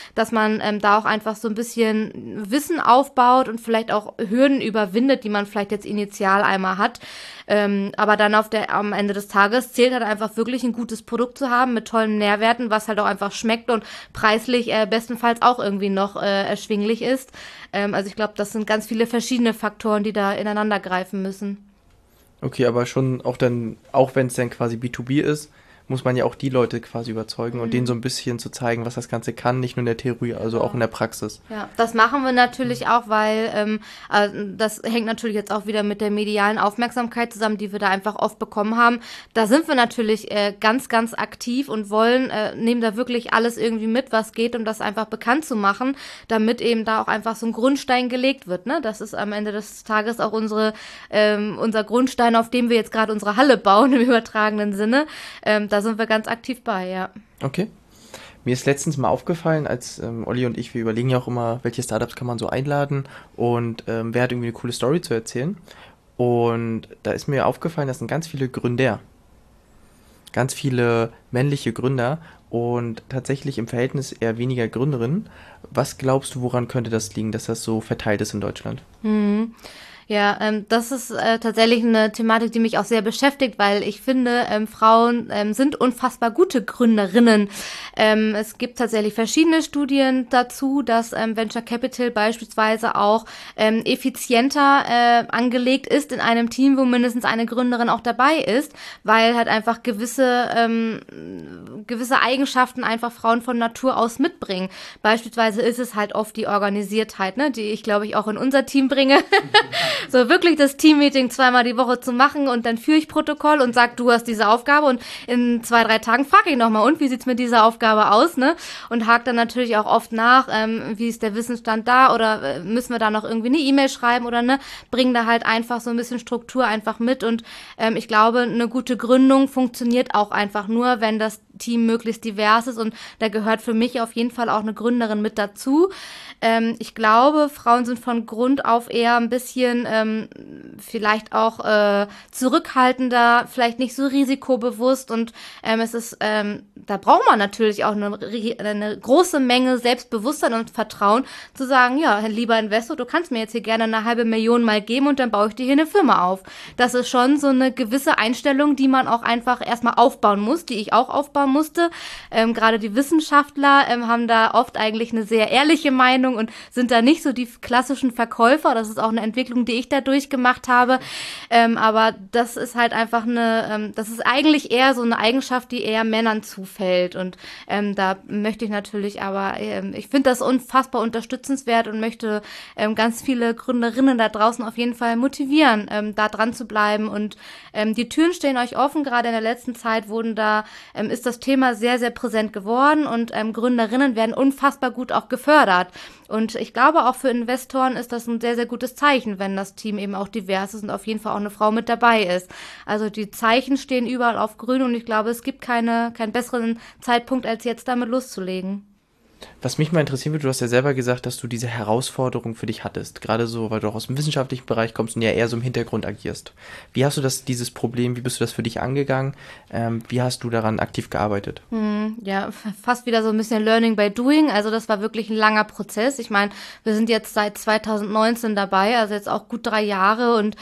dass man da auch einfach so ein bisschen Wissen aufbaut und vielleicht auch Hürden überwindet, die man vielleicht jetzt initial einmal hat. Aber dann am Ende des Tages zählt halt einfach wirklich ein gutes Produkt zu haben mit tollen Nährwerten, was halt auch einfach schmeckt und preislich bestenfalls auch irgendwie noch erschwinglich ist. Also ich glaube, das sind ganz viele verschiedene Faktoren, die da ineinander greifen müssen. Okay, aber schon auch dann, auch wenn es dann quasi B2B ist, muss man ja auch die Leute quasi überzeugen und denen so ein bisschen zu zeigen, was das Ganze kann, nicht nur in der Theorie, also auch in der Praxis. Ja, das machen wir natürlich auch, weil das hängt natürlich jetzt auch wieder mit der medialen Aufmerksamkeit zusammen, die wir da einfach oft bekommen haben. Da sind wir natürlich ganz, ganz aktiv und nehmen da wirklich alles irgendwie mit, was geht, um das einfach bekannt zu machen, damit eben da auch einfach so ein Grundstein gelegt wird. Ne? Das ist am Ende des Tages auch unser Grundstein, auf dem wir jetzt gerade unsere Halle bauen, im übertragenen Sinne. Da sind wir ganz aktiv bei, ja. Okay. Mir ist letztens mal aufgefallen, als Olli und ich, wir überlegen ja auch immer, welche Startups kann man so einladen und wer hat irgendwie eine coole Story zu erzählen. Und da ist mir aufgefallen, das sind ganz viele Gründer. Ganz viele männliche Gründer und tatsächlich im Verhältnis eher weniger Gründerinnen. Was glaubst du, woran könnte das liegen, dass das so verteilt ist in Deutschland? Ja, das ist tatsächlich eine Thematik, die mich auch sehr beschäftigt, weil ich finde, Frauen sind unfassbar gute Gründerinnen. Es gibt tatsächlich verschiedene Studien dazu, dass Venture Capital beispielsweise auch effizienter angelegt ist in einem Team, wo mindestens eine Gründerin auch dabei ist, weil halt einfach gewisse Eigenschaften einfach Frauen von Natur aus mitbringen. Beispielsweise ist es halt oft die Organisiertheit, ne, die ich, glaube ich, auch in unser Team bringe. So wirklich das Teammeeting 2-mal die Woche zu machen und dann führe ich Protokoll und sag, du hast diese Aufgabe und in 2-3 Tagen frage ich nochmal, und wie sieht's mit dieser Aufgabe aus, ne? Und hake dann natürlich auch oft nach, wie ist der Wissensstand da oder müssen wir da noch irgendwie eine E-Mail schreiben oder ne? Bringen da halt einfach so ein bisschen Struktur einfach mit und ich glaube, eine gute Gründung funktioniert auch einfach nur, wenn das Team möglichst divers ist und da gehört für mich auf jeden Fall auch eine Gründerin mit dazu. Ich glaube, Frauen sind von Grund auf eher ein bisschen vielleicht auch zurückhaltender, vielleicht nicht so risikobewusst und es ist, da braucht man natürlich auch eine große Menge Selbstbewusstsein und Vertrauen zu sagen, ja, lieber Investor, du kannst mir jetzt hier gerne 500.000 mal geben und dann baue ich dir hier eine Firma auf. Das ist schon so eine gewisse Einstellung, die man auch einfach erstmal aufbauen muss, die ich auch aufbauen musste. Gerade die Wissenschaftler haben da oft eigentlich eine sehr ehrliche Meinung und sind da nicht so die klassischen Verkäufer. Das ist auch eine Entwicklung, die ich da durchgemacht habe. Aber das ist halt einfach das ist eigentlich eher so eine Eigenschaft, die eher Männern zufällt. Und da möchte ich natürlich ich finde das unfassbar unterstützenswert und möchte ganz viele Gründerinnen da draußen auf jeden Fall motivieren, da dran zu bleiben. Und die Türen stehen euch offen. Gerade in der letzten Zeit ist das Thema sehr, sehr präsent geworden und Gründerinnen werden unfassbar gut auch gefördert. Und ich glaube, auch für Investoren ist das ein sehr, sehr gutes Zeichen, wenn das Team eben auch divers ist und auf jeden Fall auch eine Frau mit dabei ist. Also die Zeichen stehen überall auf grün und ich glaube, es gibt keinen besseren Zeitpunkt, als jetzt damit loszulegen. Was mich mal interessieren würde, du hast ja selber gesagt, dass du diese Herausforderung für dich hattest. Gerade so, weil du auch aus dem wissenschaftlichen Bereich kommst und ja eher so im Hintergrund agierst. Wie hast du dieses Problem, wie bist du das für dich angegangen? Wie hast du daran aktiv gearbeitet? Ja, fast wieder so ein bisschen Learning by Doing. Also das war wirklich ein langer Prozess. Ich meine, wir sind jetzt seit 2019 dabei, also jetzt auch gut 3 Jahre und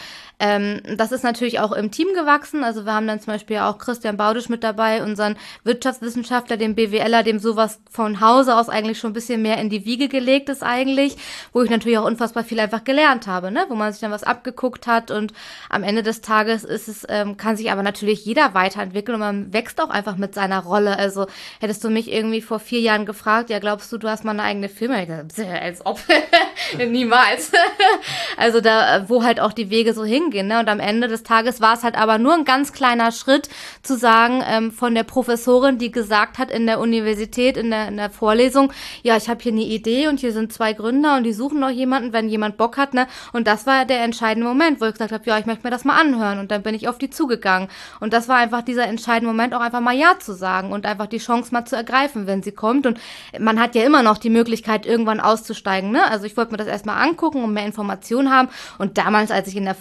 das ist natürlich auch im Team gewachsen. Also wir haben dann zum Beispiel auch Christian Baudisch mit dabei, unseren Wirtschaftswissenschaftler, den BWLer, dem sowas von Hause aus eigentlich schon ein bisschen mehr in die Wiege gelegt ist eigentlich, wo ich natürlich auch unfassbar viel einfach gelernt habe, ne? Wo man sich dann was abgeguckt hat und am Ende des Tages kann sich aber natürlich jeder weiterentwickeln und man wächst auch einfach mit seiner Rolle. Also hättest du mich irgendwie vor 4 Jahren gefragt, ja, glaubst du, du hast mal eine eigene Firma? Ich gesagt, als ob. Niemals. Also da, wo halt auch die Wege so hingehen, ne? Und am Ende des Tages war es halt aber nur ein ganz kleiner Schritt zu sagen, von der Professorin, die gesagt hat in der Universität, in der Vorlesung, ja, ich habe hier eine Idee und hier sind 2 Gründer und die suchen noch jemanden, wenn jemand Bock hat, ne? Und das war der entscheidende Moment, wo ich gesagt habe, ja, ich möchte mir das mal anhören und dann bin ich auf die zugegangen. Und das war einfach dieser entscheidende Moment, auch einfach mal Ja zu sagen und einfach die Chance mal zu ergreifen, wenn sie kommt. Und man hat ja immer noch die Möglichkeit, irgendwann auszusteigen, ne? Also ich wollte mir das erstmal angucken und mehr Informationen haben. Und damals, als ich in der Vorlesung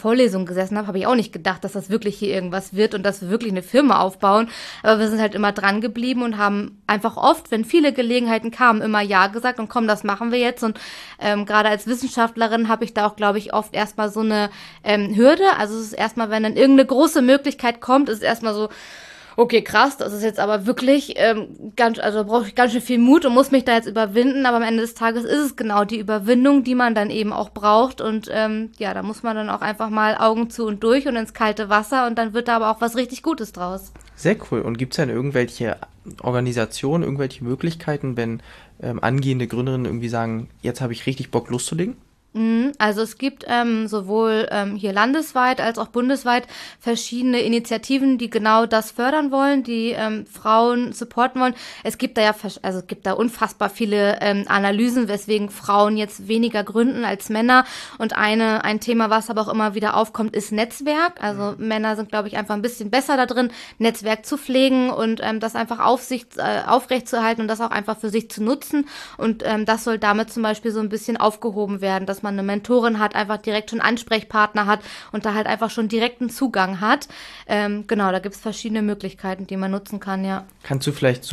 Sitzung gesessen habe, habe ich auch nicht gedacht, dass das wirklich hier irgendwas wird und dass wir wirklich eine Firma aufbauen. Aber wir sind halt immer dran geblieben und haben einfach oft, wenn viele Gelegenheiten kamen, immer Ja gesagt und komm, das machen wir jetzt. Und gerade als Wissenschaftlerin habe ich da auch, glaube ich, oft erstmal so eine Hürde. Also es ist erstmal, wenn dann irgendeine große Möglichkeit kommt, ist es erstmal so, okay, krass, das ist jetzt aber wirklich also brauche ich ganz schön viel Mut und muss mich da jetzt überwinden, aber am Ende des Tages ist es genau die Überwindung, die man dann eben auch braucht und da muss man dann auch einfach mal Augen zu und durch und ins kalte Wasser und dann wird da aber auch was richtig Gutes draus. Sehr cool. Und gibt es denn irgendwelche Organisationen, irgendwelche Möglichkeiten, wenn angehende Gründerinnen irgendwie sagen, jetzt habe ich richtig Bock loszulegen? Also es gibt sowohl hier landesweit als auch bundesweit verschiedene Initiativen, die genau das fördern wollen, die Frauen supporten wollen. Es gibt da unfassbar viele Analysen, weswegen Frauen jetzt weniger gründen als Männer. Und ein Thema, was aber auch immer wieder aufkommt, ist Netzwerk. Also Männer sind, glaube ich, einfach ein bisschen besser da drin, Netzwerk zu pflegen und das einfach aufrechtzuerhalten und das auch einfach für sich zu nutzen. Und das soll damit zum Beispiel so ein bisschen aufgehoben werden, dass man eine Mentorin hat, einfach direkt schon Ansprechpartner hat und da halt einfach schon direkten Zugang hat. Da gibt es verschiedene Möglichkeiten, die man nutzen kann, ja. Kannst du vielleicht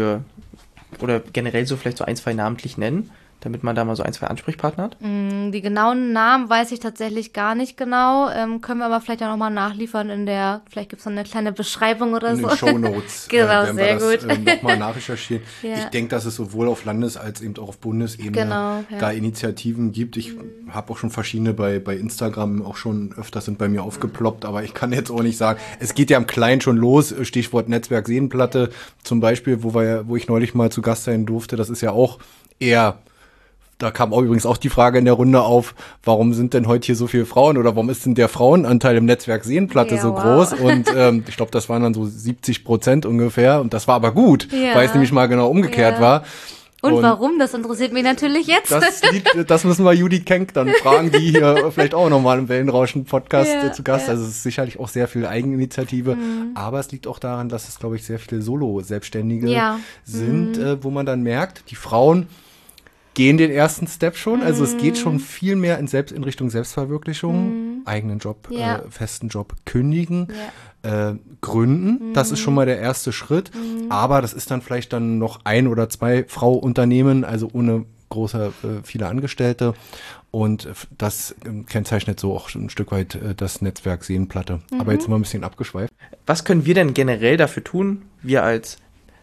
oder generell so vielleicht so ein, zwei namentlich nennen, damit man da mal so ein, zwei Ansprechpartner hat? Die genauen Namen weiß ich tatsächlich gar nicht genau. Können wir aber vielleicht auch nochmal nachliefern vielleicht gibt es noch eine kleine Beschreibung oder so. In den Shownotes genau, sehr gut. Nochmal nachrecherchieren. Ja. Ich denke, dass es sowohl auf Landes- als eben auch auf Bundesebene da Initiativen gibt. Ich habe auch schon verschiedene bei Instagram auch schon öfters sind bei mir aufgeploppt, aber ich kann jetzt auch nicht sagen, es geht ja im Kleinen schon los, Stichwort Netzwerk Seenplatte zum Beispiel, wo ich neulich mal zu Gast sein durfte, das ist ja auch eher. Da kam auch übrigens auch die Frage in der Runde auf, warum sind denn heute hier so viele Frauen oder warum ist denn der Frauenanteil im Netzwerk Seenplatte so groß? Und ich glaube, das waren dann so 70% ungefähr und das war aber gut, weil es nämlich mal genau umgekehrt war. Und warum? Das interessiert mich natürlich jetzt. Das müssen wir Judy Kenk dann fragen, die hier vielleicht auch nochmal im Wellenrauschen-Podcast zu Gast. Also es ist sicherlich auch sehr viel Eigeninitiative, aber es liegt auch daran, dass es, glaube ich, sehr viele Solo-Selbstständige sind, wo man dann merkt, die Frauen gehen den ersten Step schon. Also es geht schon viel mehr in Richtung Selbstverwirklichung, eigenen Job, festen Job kündigen, gründen. Das ist schon mal der erste Schritt. Aber das ist dann vielleicht dann noch 1 oder 2 Frau-Unternehmen, also ohne viele Angestellte. Und das kennzeichnet so auch ein Stück weit das Netzwerk Seenplatte. Aber jetzt mal ein bisschen abgeschweift. Was können wir denn generell dafür tun, wir als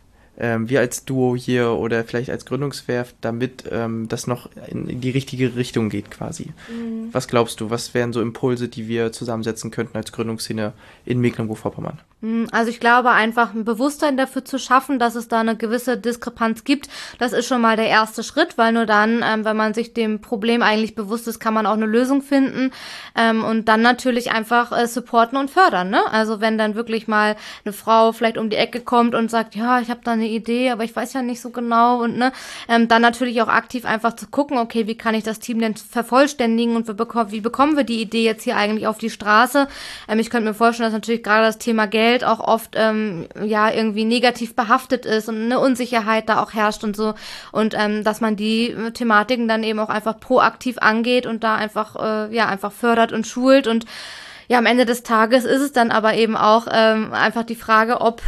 Duo hier oder vielleicht als Gründungswerft, damit das noch in die richtige Richtung geht quasi? Was glaubst du, was wären so Impulse, die wir zusammensetzen könnten als Gründungsszene in Mecklenburg-Vorpommern? Also ich glaube, einfach ein Bewusstsein dafür zu schaffen, dass es da eine gewisse Diskrepanz gibt, das ist schon mal der erste Schritt, weil nur dann, wenn man sich dem Problem eigentlich bewusst ist, kann man auch eine Lösung finden und dann natürlich einfach supporten und fördern, ne? Also wenn dann wirklich mal eine Frau vielleicht um die Ecke kommt und sagt, ja, ich habe da eine Idee, aber ich weiß ja nicht so genau und dann natürlich auch aktiv einfach zu gucken, okay, wie kann ich das Team denn vervollständigen und wie bekommen wir die Idee jetzt hier eigentlich auf die Straße? Ich könnte mir vorstellen, dass natürlich gerade das Thema Geld auch oft irgendwie negativ behaftet ist und eine Unsicherheit da auch herrscht und so und dass man die Thematiken dann eben auch einfach proaktiv angeht und da einfach einfach fördert und schult und am Ende des Tages ist es dann aber eben auch einfach die Frage, ob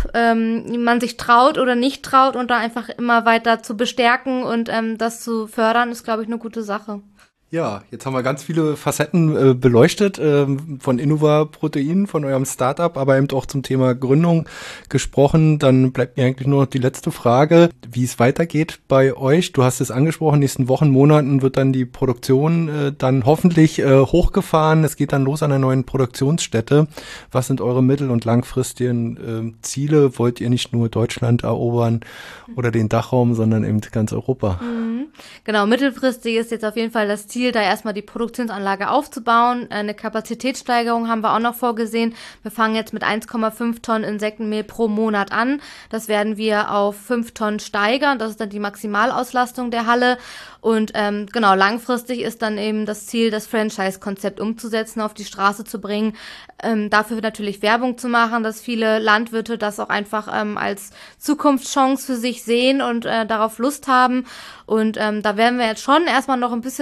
man sich traut oder nicht traut und da einfach immer weiter zu bestärken und das zu fördern, ist, glaube ich, eine gute Sache. Ja, jetzt haben wir ganz viele Facetten beleuchtet, von Innova Protein, von eurem Startup, aber eben auch zum Thema Gründung gesprochen. Dann bleibt mir eigentlich nur noch die letzte Frage, wie es weitergeht bei euch. Du hast es angesprochen, in den nächsten Wochen, Monaten wird dann die Produktion dann hoffentlich hochgefahren. Es geht dann los an einer neuen Produktionsstätte. Was sind eure mittel- und langfristigen Ziele? Wollt ihr nicht nur Deutschland erobern oder den Dachraum, sondern eben ganz Europa? Genau, mittelfristig ist jetzt auf jeden Fall das Ziel, da erstmal die Produktionsanlage aufzubauen. Eine Kapazitätssteigerung haben wir auch noch vorgesehen. Wir fangen jetzt mit 1,5 Tonnen Insektenmehl pro Monat an. Das werden wir auf 5 Tonnen steigern. Das ist dann die Maximalauslastung der Halle. Und langfristig ist dann eben das Ziel, das Franchise-Konzept umzusetzen, auf die Straße zu bringen. Dafür natürlich Werbung zu machen, dass viele Landwirte das auch einfach als Zukunftschance für sich sehen und darauf Lust haben. Und da werden wir jetzt schon erstmal noch ein bisschen im deutschen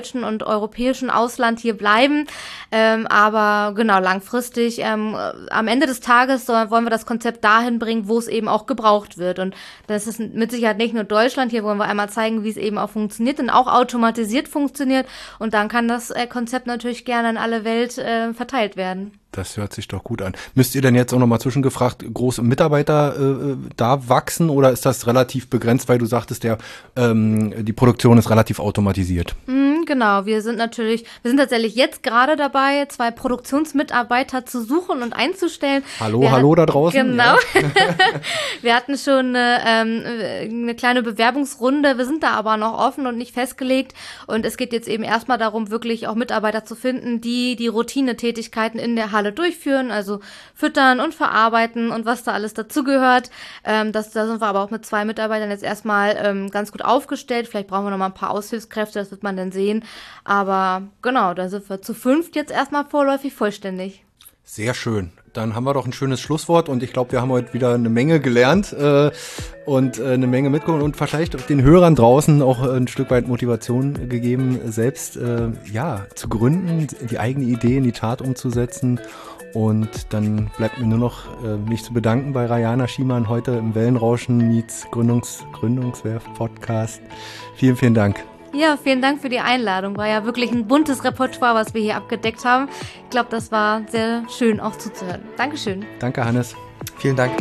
deutschen und europäischen Ausland hier bleiben. Aber genau, langfristig, am Ende des Tages wollen wir das Konzept dahin bringen, wo es eben auch gebraucht wird. Und das ist mit Sicherheit nicht nur Deutschland. Hier wollen wir einmal zeigen, wie es eben auch funktioniert und auch automatisiert funktioniert. Und dann kann das Konzept natürlich gerne in alle Welt verteilt werden. Das hört sich doch gut an. Müsst ihr denn jetzt auch nochmal zwischengefragt, große Mitarbeiter da wachsen oder ist das relativ begrenzt, weil du sagtest, die Produktion ist relativ automatisiert? Genau, wir sind tatsächlich jetzt gerade dabei, 2 Produktionsmitarbeiter zu suchen und einzustellen. Hallo da draußen. Genau. Ja. Wir hatten schon eine kleine Bewerbungsrunde, wir sind da aber noch offen und nicht festgelegt und es geht jetzt eben erstmal darum, wirklich auch Mitarbeiter zu finden, die Routinetätigkeiten in der Halle durchführen, also füttern und verarbeiten und was da alles dazugehört. Da sind wir aber auch mit 2 Mitarbeitern jetzt erstmal ganz gut aufgestellt. Vielleicht brauchen wir noch mal ein paar Aushilfskräfte, das wird man dann sehen. Aber genau, da sind wir zu 5 jetzt erstmal vorläufig vollständig. Sehr schön. Dann haben wir doch ein schönes Schlusswort und ich glaube, wir haben heute wieder eine Menge gelernt und eine Menge mitgenommen und vielleicht den Hörern draußen auch ein Stück weit Motivation gegeben, selbst zu gründen, die eigene Idee in die Tat umzusetzen. Und dann bleibt mir nur noch mich zu bedanken bei Rayana Schiemann heute im Wellenrauschen meets Gründungswerft Podcast. Vielen, vielen Dank. Ja, vielen Dank für die Einladung. War ja wirklich ein buntes Repertoire, was wir hier abgedeckt haben. Ich glaube, das war sehr schön auch zuzuhören. Dankeschön. Danke, Hannes. Vielen Dank.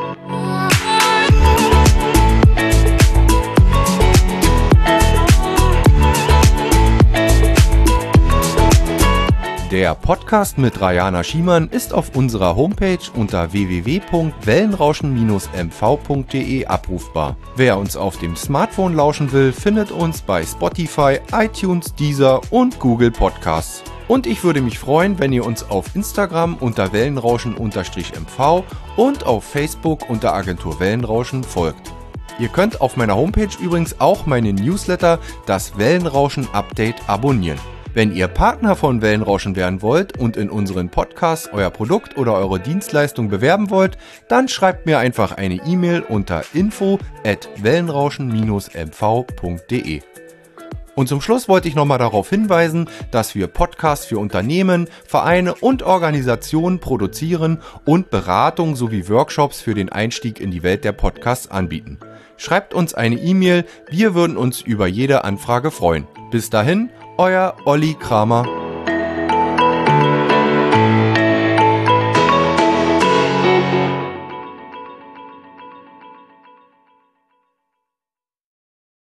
Der Podcast mit Rayana Schiemann ist auf unserer Homepage unter www.wellenrauschen-mv.de abrufbar. Wer uns auf dem Smartphone lauschen will, findet uns bei Spotify, iTunes, Deezer und Google Podcasts. Und ich würde mich freuen, wenn ihr uns auf Instagram unter Wellenrauschen_MV und auf Facebook unter Agentur Wellenrauschen folgt. Ihr könnt auf meiner Homepage übrigens auch meinen Newsletter, das Wellenrauschen Update, abonnieren. Wenn ihr Partner von Wellenrauschen werden wollt und in unseren Podcasts euer Produkt oder eure Dienstleistung bewerben wollt, dann schreibt mir einfach eine E-Mail unter info@wellenrauschen-mv.de. Und zum Schluss wollte ich nochmal darauf hinweisen, dass wir Podcasts für Unternehmen, Vereine und Organisationen produzieren und Beratung sowie Workshops für den Einstieg in die Welt der Podcasts anbieten. Schreibt uns eine E-Mail, wir würden uns über jede Anfrage freuen. Bis dahin, euer Olli Kramer.